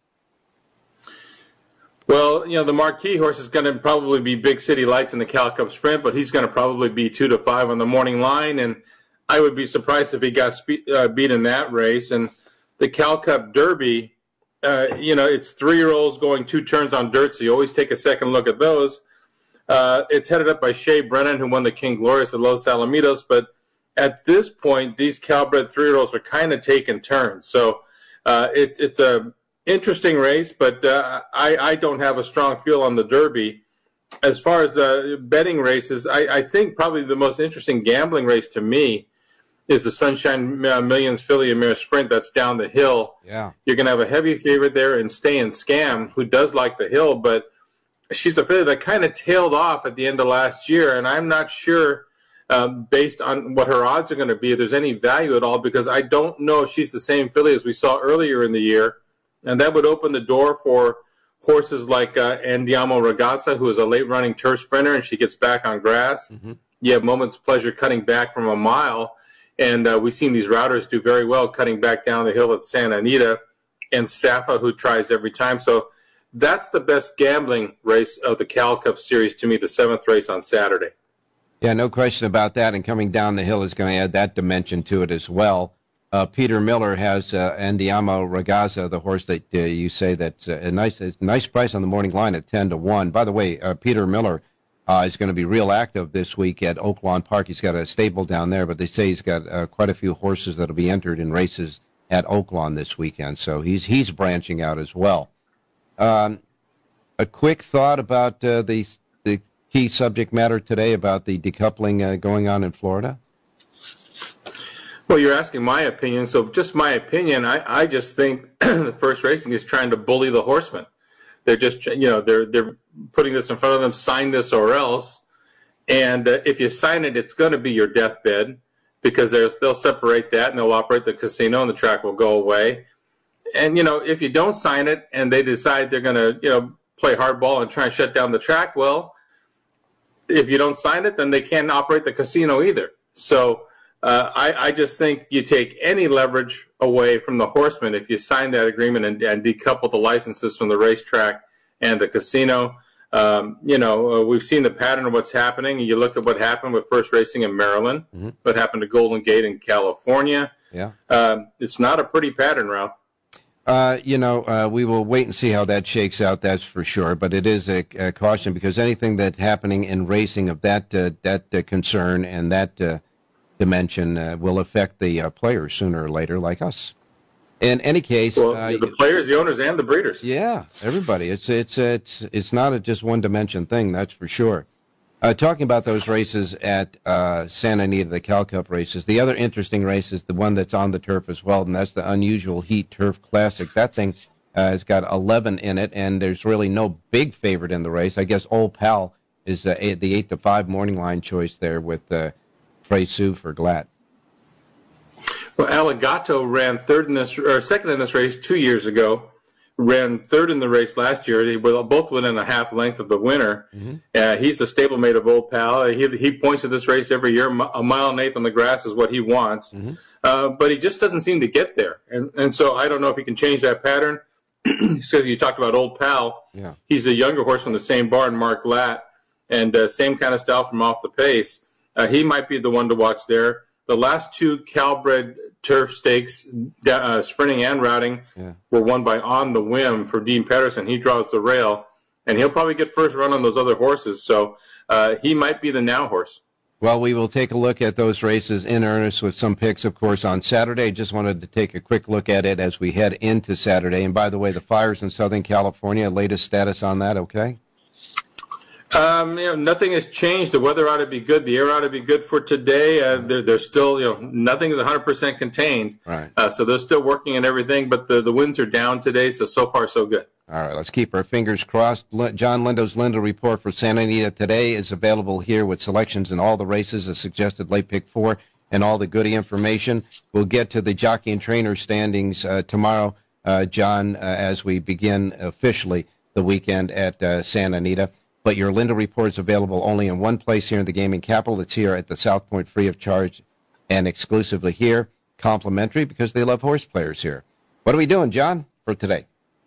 [SPEAKER 15] Well, you know, the marquee horse is going to probably be Big City Lights in the Cal Cup Sprint, but he's going to probably be two to five on the morning line, and I would be surprised if he got spe- uh, beat in that race. And the Cal Cup Derby, uh, you know, it's three-year-olds going two turns on dirt, so you always take a second look at those. Uh, it's headed up by Shea Brennan, who won the King Glorious at Los Alamitos. But at this point, these Calbred three-year-olds are kind of taking turns. So uh, it, it's a interesting race, but uh, I, I don't have a strong feel on the Derby. As far as uh, betting races, I, I think probably the most interesting gambling race to me is the Sunshine Millions Filly and Mare Sprint. That's down the hill.
[SPEAKER 6] Yeah,
[SPEAKER 15] you're going to have a heavy favorite there in Stay and Scam, who does like the hill, but she's a filly that kind of tailed off at the end of last year, and I'm not sure, um, based on what her odds are going to be, if there's any value at all, because I don't know if she's the same filly as we saw earlier in the year, and that would open the door for horses like uh, Andiamo Ragazza, who is a late-running turf sprinter, and she gets back on grass. Mm-hmm. You have Moment's Pleasure cutting back from a mile, and uh, we've seen these routers do very well cutting back down the hill at Santa Anita, and Safa, who tries every time. So that's the best gambling race of the Cal Cup Series to me, the seventh race on Saturday.
[SPEAKER 6] Yeah, no question about that. And coming down the hill is going to add that dimension to it as well. Uh, Peter Miller has uh, Andiamo Ragazza, the horse that uh, you say that's uh, a nice, a nice price on the morning line at ten to one. By the way, uh, Peter Miller uh, is going to be real active this week at Oaklawn Park. He's got a stable down there, but they say he's got uh, quite a few horses that will be entered in races at Oaklawn this weekend. So he's he's branching out as well. Um, a quick thought about uh, the the key subject matter today about the decoupling uh, going on in Florida.
[SPEAKER 15] Well, you're asking my opinion, so just my opinion. I, I just think the First Racing is trying to bully the horsemen. They're just, you know, they're they're putting this in front of them. Sign this or else. And uh, if you sign it, it's going to be your deathbed, because they'll separate that and they'll operate the casino and the track will go away. And, you know, if you don't sign it and they decide they're going to, you know, play hardball and try and shut down the track, well, if you don't sign it, then they can't operate the casino either. So uh, I, I just think you take any leverage away from the horsemen if you sign that agreement and, and decouple the licenses from the racetrack and the casino. Um, you know, uh, we've seen the pattern of what's happening. You look at what happened with First Racing in Maryland, mm-hmm. what happened to Golden Gate in California.
[SPEAKER 6] Yeah,
[SPEAKER 15] um, it's not a pretty pattern, Ralph.
[SPEAKER 6] Uh, you know, uh, we will wait and see how that shakes out, that's for sure. But it is a, a caution, because anything that's happening in racing of that uh, that uh, concern and that uh, dimension uh, will affect the uh, players sooner or later, like us. In any case,
[SPEAKER 15] well,
[SPEAKER 6] uh,
[SPEAKER 15] the players, the owners, and the breeders.
[SPEAKER 6] Yeah, everybody. It's it's it's it's not a just one dimension thing, that's for sure. Uh, talking about those races at uh, Santa Anita, the Cal Cup races, the other interesting race is the one that's on the turf as well, and that's the Unusual Heat Turf Classic. That thing Uh, it's got eleven in it, and there's really no big favorite in the race. I guess Old Pal is uh, eight, the eight to five morning line choice there with uh, Trey Sue for Glatt.
[SPEAKER 15] Well, Allegato ran third in this, or second in this race two years ago. Ran third in the race last year. They were both within a half length of the winner. Mm-hmm. Uh, he's the stablemate of Old Pal. He he points to this race every year. A mile and eighth on the grass is what he wants, mm-hmm. uh, but he just doesn't seem to get there. And and so I don't know if he can change that pattern. So you talked about Old Pal.
[SPEAKER 6] Yeah.
[SPEAKER 15] He's a younger horse from the same barn, Mark Glatt, and uh, same kind of style from Off the Pace. Uh, he might be the one to watch there. The last two Calbred turf stakes, uh, sprinting and routing,
[SPEAKER 6] yeah.
[SPEAKER 15] were won by On the Whim for Dean Pedersen. He draws the rail, and he'll probably get first run on those other horses. So uh, he might be the now horse.
[SPEAKER 6] Well, we will take a look at those races in earnest with some picks, of course, on Saturday. Just wanted to take a quick look at it as we head into Saturday. And by the way, the fires in Southern California, latest status on that, okay?
[SPEAKER 15] Um, you know, nothing has changed. The weather ought to be good. The air ought to be good for today. Uh, they're, they're still, you know, nothing is one hundred percent contained.
[SPEAKER 6] Right.
[SPEAKER 15] Uh, so they're still working on everything, but the, the winds are down today, so so far so good.
[SPEAKER 6] All right, let's keep our fingers crossed. John Lindo's Lindo Report for Santa Anita today is available here with selections in all the races, a suggested late pick four, and all the goody information. We'll get to the jockey and trainer standings uh, tomorrow, uh, John, uh, as we begin officially the weekend at uh, Santa Anita. But your Lindo Report is available only in one place here in the gaming capital. It's here at the South Point, free of charge and exclusively here, complimentary, because they love horse players here. What are we doing, John, for today?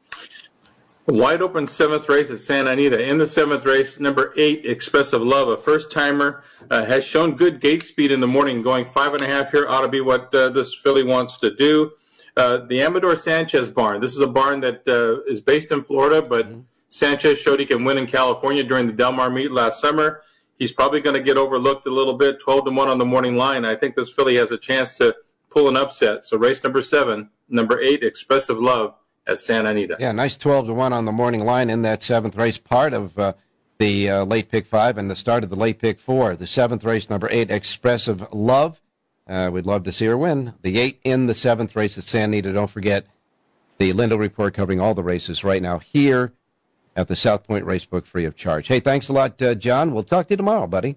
[SPEAKER 15] Wide open seventh race at Santa Anita. In the seventh race, number eight, Expressive Love, a first-timer, uh, has shown good gate speed in the morning. Going five and a half here ought to be what uh, this filly wants to do. Uh, the Amador Sanchez barn. This is a barn that uh, is based in Florida, but mm-hmm. Sanchez showed he can win in California during the Del Mar meet last summer. He's probably going to get overlooked a little bit, twelve to one on the morning line. I think this filly has a chance to pull an upset. So race number seven, number eight, Expressive Love at Santa Anita.
[SPEAKER 6] Yeah, nice twelve to one on the morning line in that seventh race, part of uh, the uh, late pick five and the start of the late pick four. The seventh race, number eight, Expressive Love. Uh, we'd love to see her win. The eight in the seventh race at Santa Anita. Don't forget the Lindo Report covering all the races right now here at the South Point Racebook, free of charge. Hey, thanks a lot, uh, John. We'll talk to you tomorrow, buddy.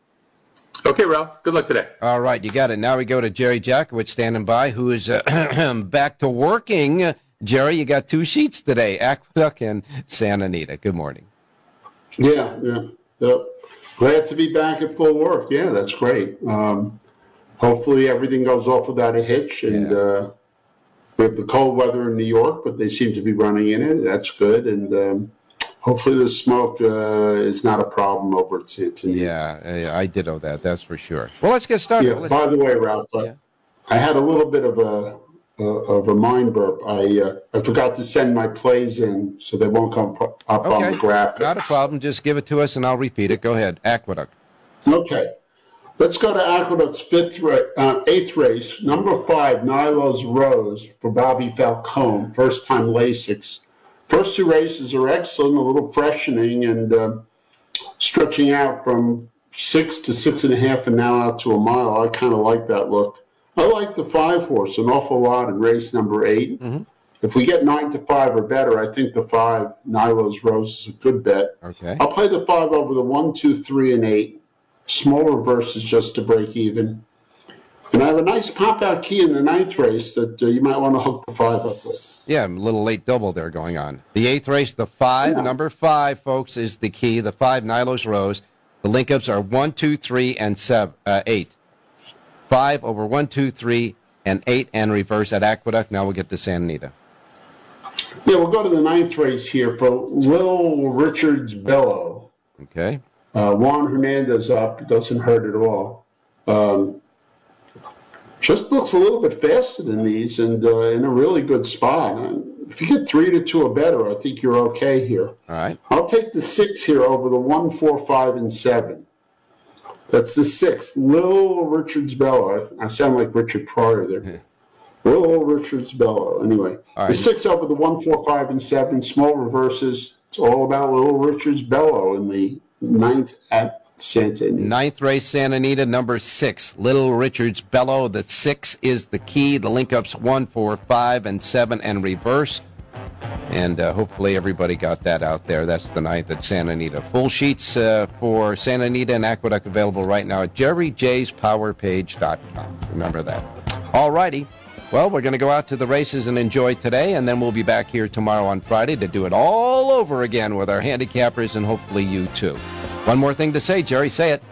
[SPEAKER 15] Okay, Ralph. Good luck today.
[SPEAKER 6] All right, you got it. Now we go to Jerry Jackowitz standing by, who is uh, back to working. Jerry, you got two sheets today, Aqueduct and Santa Anita. Good morning.
[SPEAKER 7] Yeah, yeah. Yep. Glad to be back at full work. Yeah, that's great. Um, hopefully everything goes off without a hitch. And yeah. uh, we have the cold weather in New York, but they seem to be running in it. That's good. And um, hopefully the smoke uh, is not a problem over at Santa Anita.
[SPEAKER 6] Yeah, I ditto that. That's for sure. Well, let's get started.
[SPEAKER 7] Yeah,
[SPEAKER 6] let's...
[SPEAKER 7] by the way, Ralph, yeah. I had a little bit of a Uh, of a mind burp. I uh, I forgot to send my plays in, so they won't come up
[SPEAKER 6] okay.
[SPEAKER 7] on the graphic.
[SPEAKER 6] Not a problem. Just give it to us, and I'll repeat it. Go ahead. Aqueduct.
[SPEAKER 7] Okay. Let's go to Aqueduct's fifth ra- uh, eighth race. Number five, Nilo's Rose for Bobby Falcone, first-time Lasix. First two races are excellent, a little freshening and uh, stretching out from six to six and a half and now out to a mile. I kind of like that look. I like the five horse an awful lot in race number eight.
[SPEAKER 6] Mm-hmm.
[SPEAKER 7] If we get nine to five or better, I think the five, Nilo's Rose, is a good bet.
[SPEAKER 6] Okay.
[SPEAKER 7] I'll play the five over the one, two, three, and eight. Small reverses just to break even. And I have a nice pop-out key in the ninth race that uh, you might want to hook the five up with.
[SPEAKER 6] Yeah, a little late double there going on. The eighth race, the five,
[SPEAKER 7] yeah.
[SPEAKER 6] number five, folks, is the key. The five, Nilo's Rose. The link-ups are one, two, three, and seven, uh, eight. Five over one, two, three, and eight, and reverse at Aqueduct. Now we'll get to Santa Anita.
[SPEAKER 7] Yeah, we'll go to the ninth race here for Little Richard's Bellow.
[SPEAKER 6] Okay.
[SPEAKER 7] Uh, Juan Hernandez up. It doesn't hurt at all. Um, just looks a little bit faster than these and uh, in a really good spot. And if you get three to two or better, I think you're okay here.
[SPEAKER 6] All right.
[SPEAKER 7] I'll take the six here over the one, four, five, and seven. That's the sixth, Little Richard's Bellow. I, I sound like Richard Pryor there. Yeah. Little Richard's Bellow. Anyway,
[SPEAKER 6] all right.
[SPEAKER 7] The six over the one, four, five, and seven, small reverses. It's all about Little Richard's Bellow in the ninth at Santa Anita.
[SPEAKER 6] Ninth race, Santa Anita, number six, Little Richard's Bellow. The six is the key. The link-ups one, four, five, and seven, and reverse. And uh, hopefully everybody got that out there. That's the ninth at Santa Anita. Full sheets uh, for Santa Anita and Aqueduct available right now at jerry jays power page dot com. Remember that. All righty. Well, we're going to go out to the races and enjoy today, and then we'll be back here tomorrow on Friday to do it all over again with our handicappers and hopefully you too. One more thing to say, Jerry. Say it.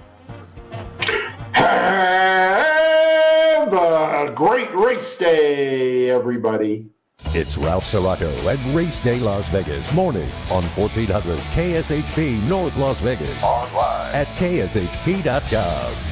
[SPEAKER 9] Have a great race day, everybody.
[SPEAKER 13] It's Ralph Serato at Race Day Las Vegas, morning on fourteen hundred K S H P North Las Vegas. Online at K S H P dot com.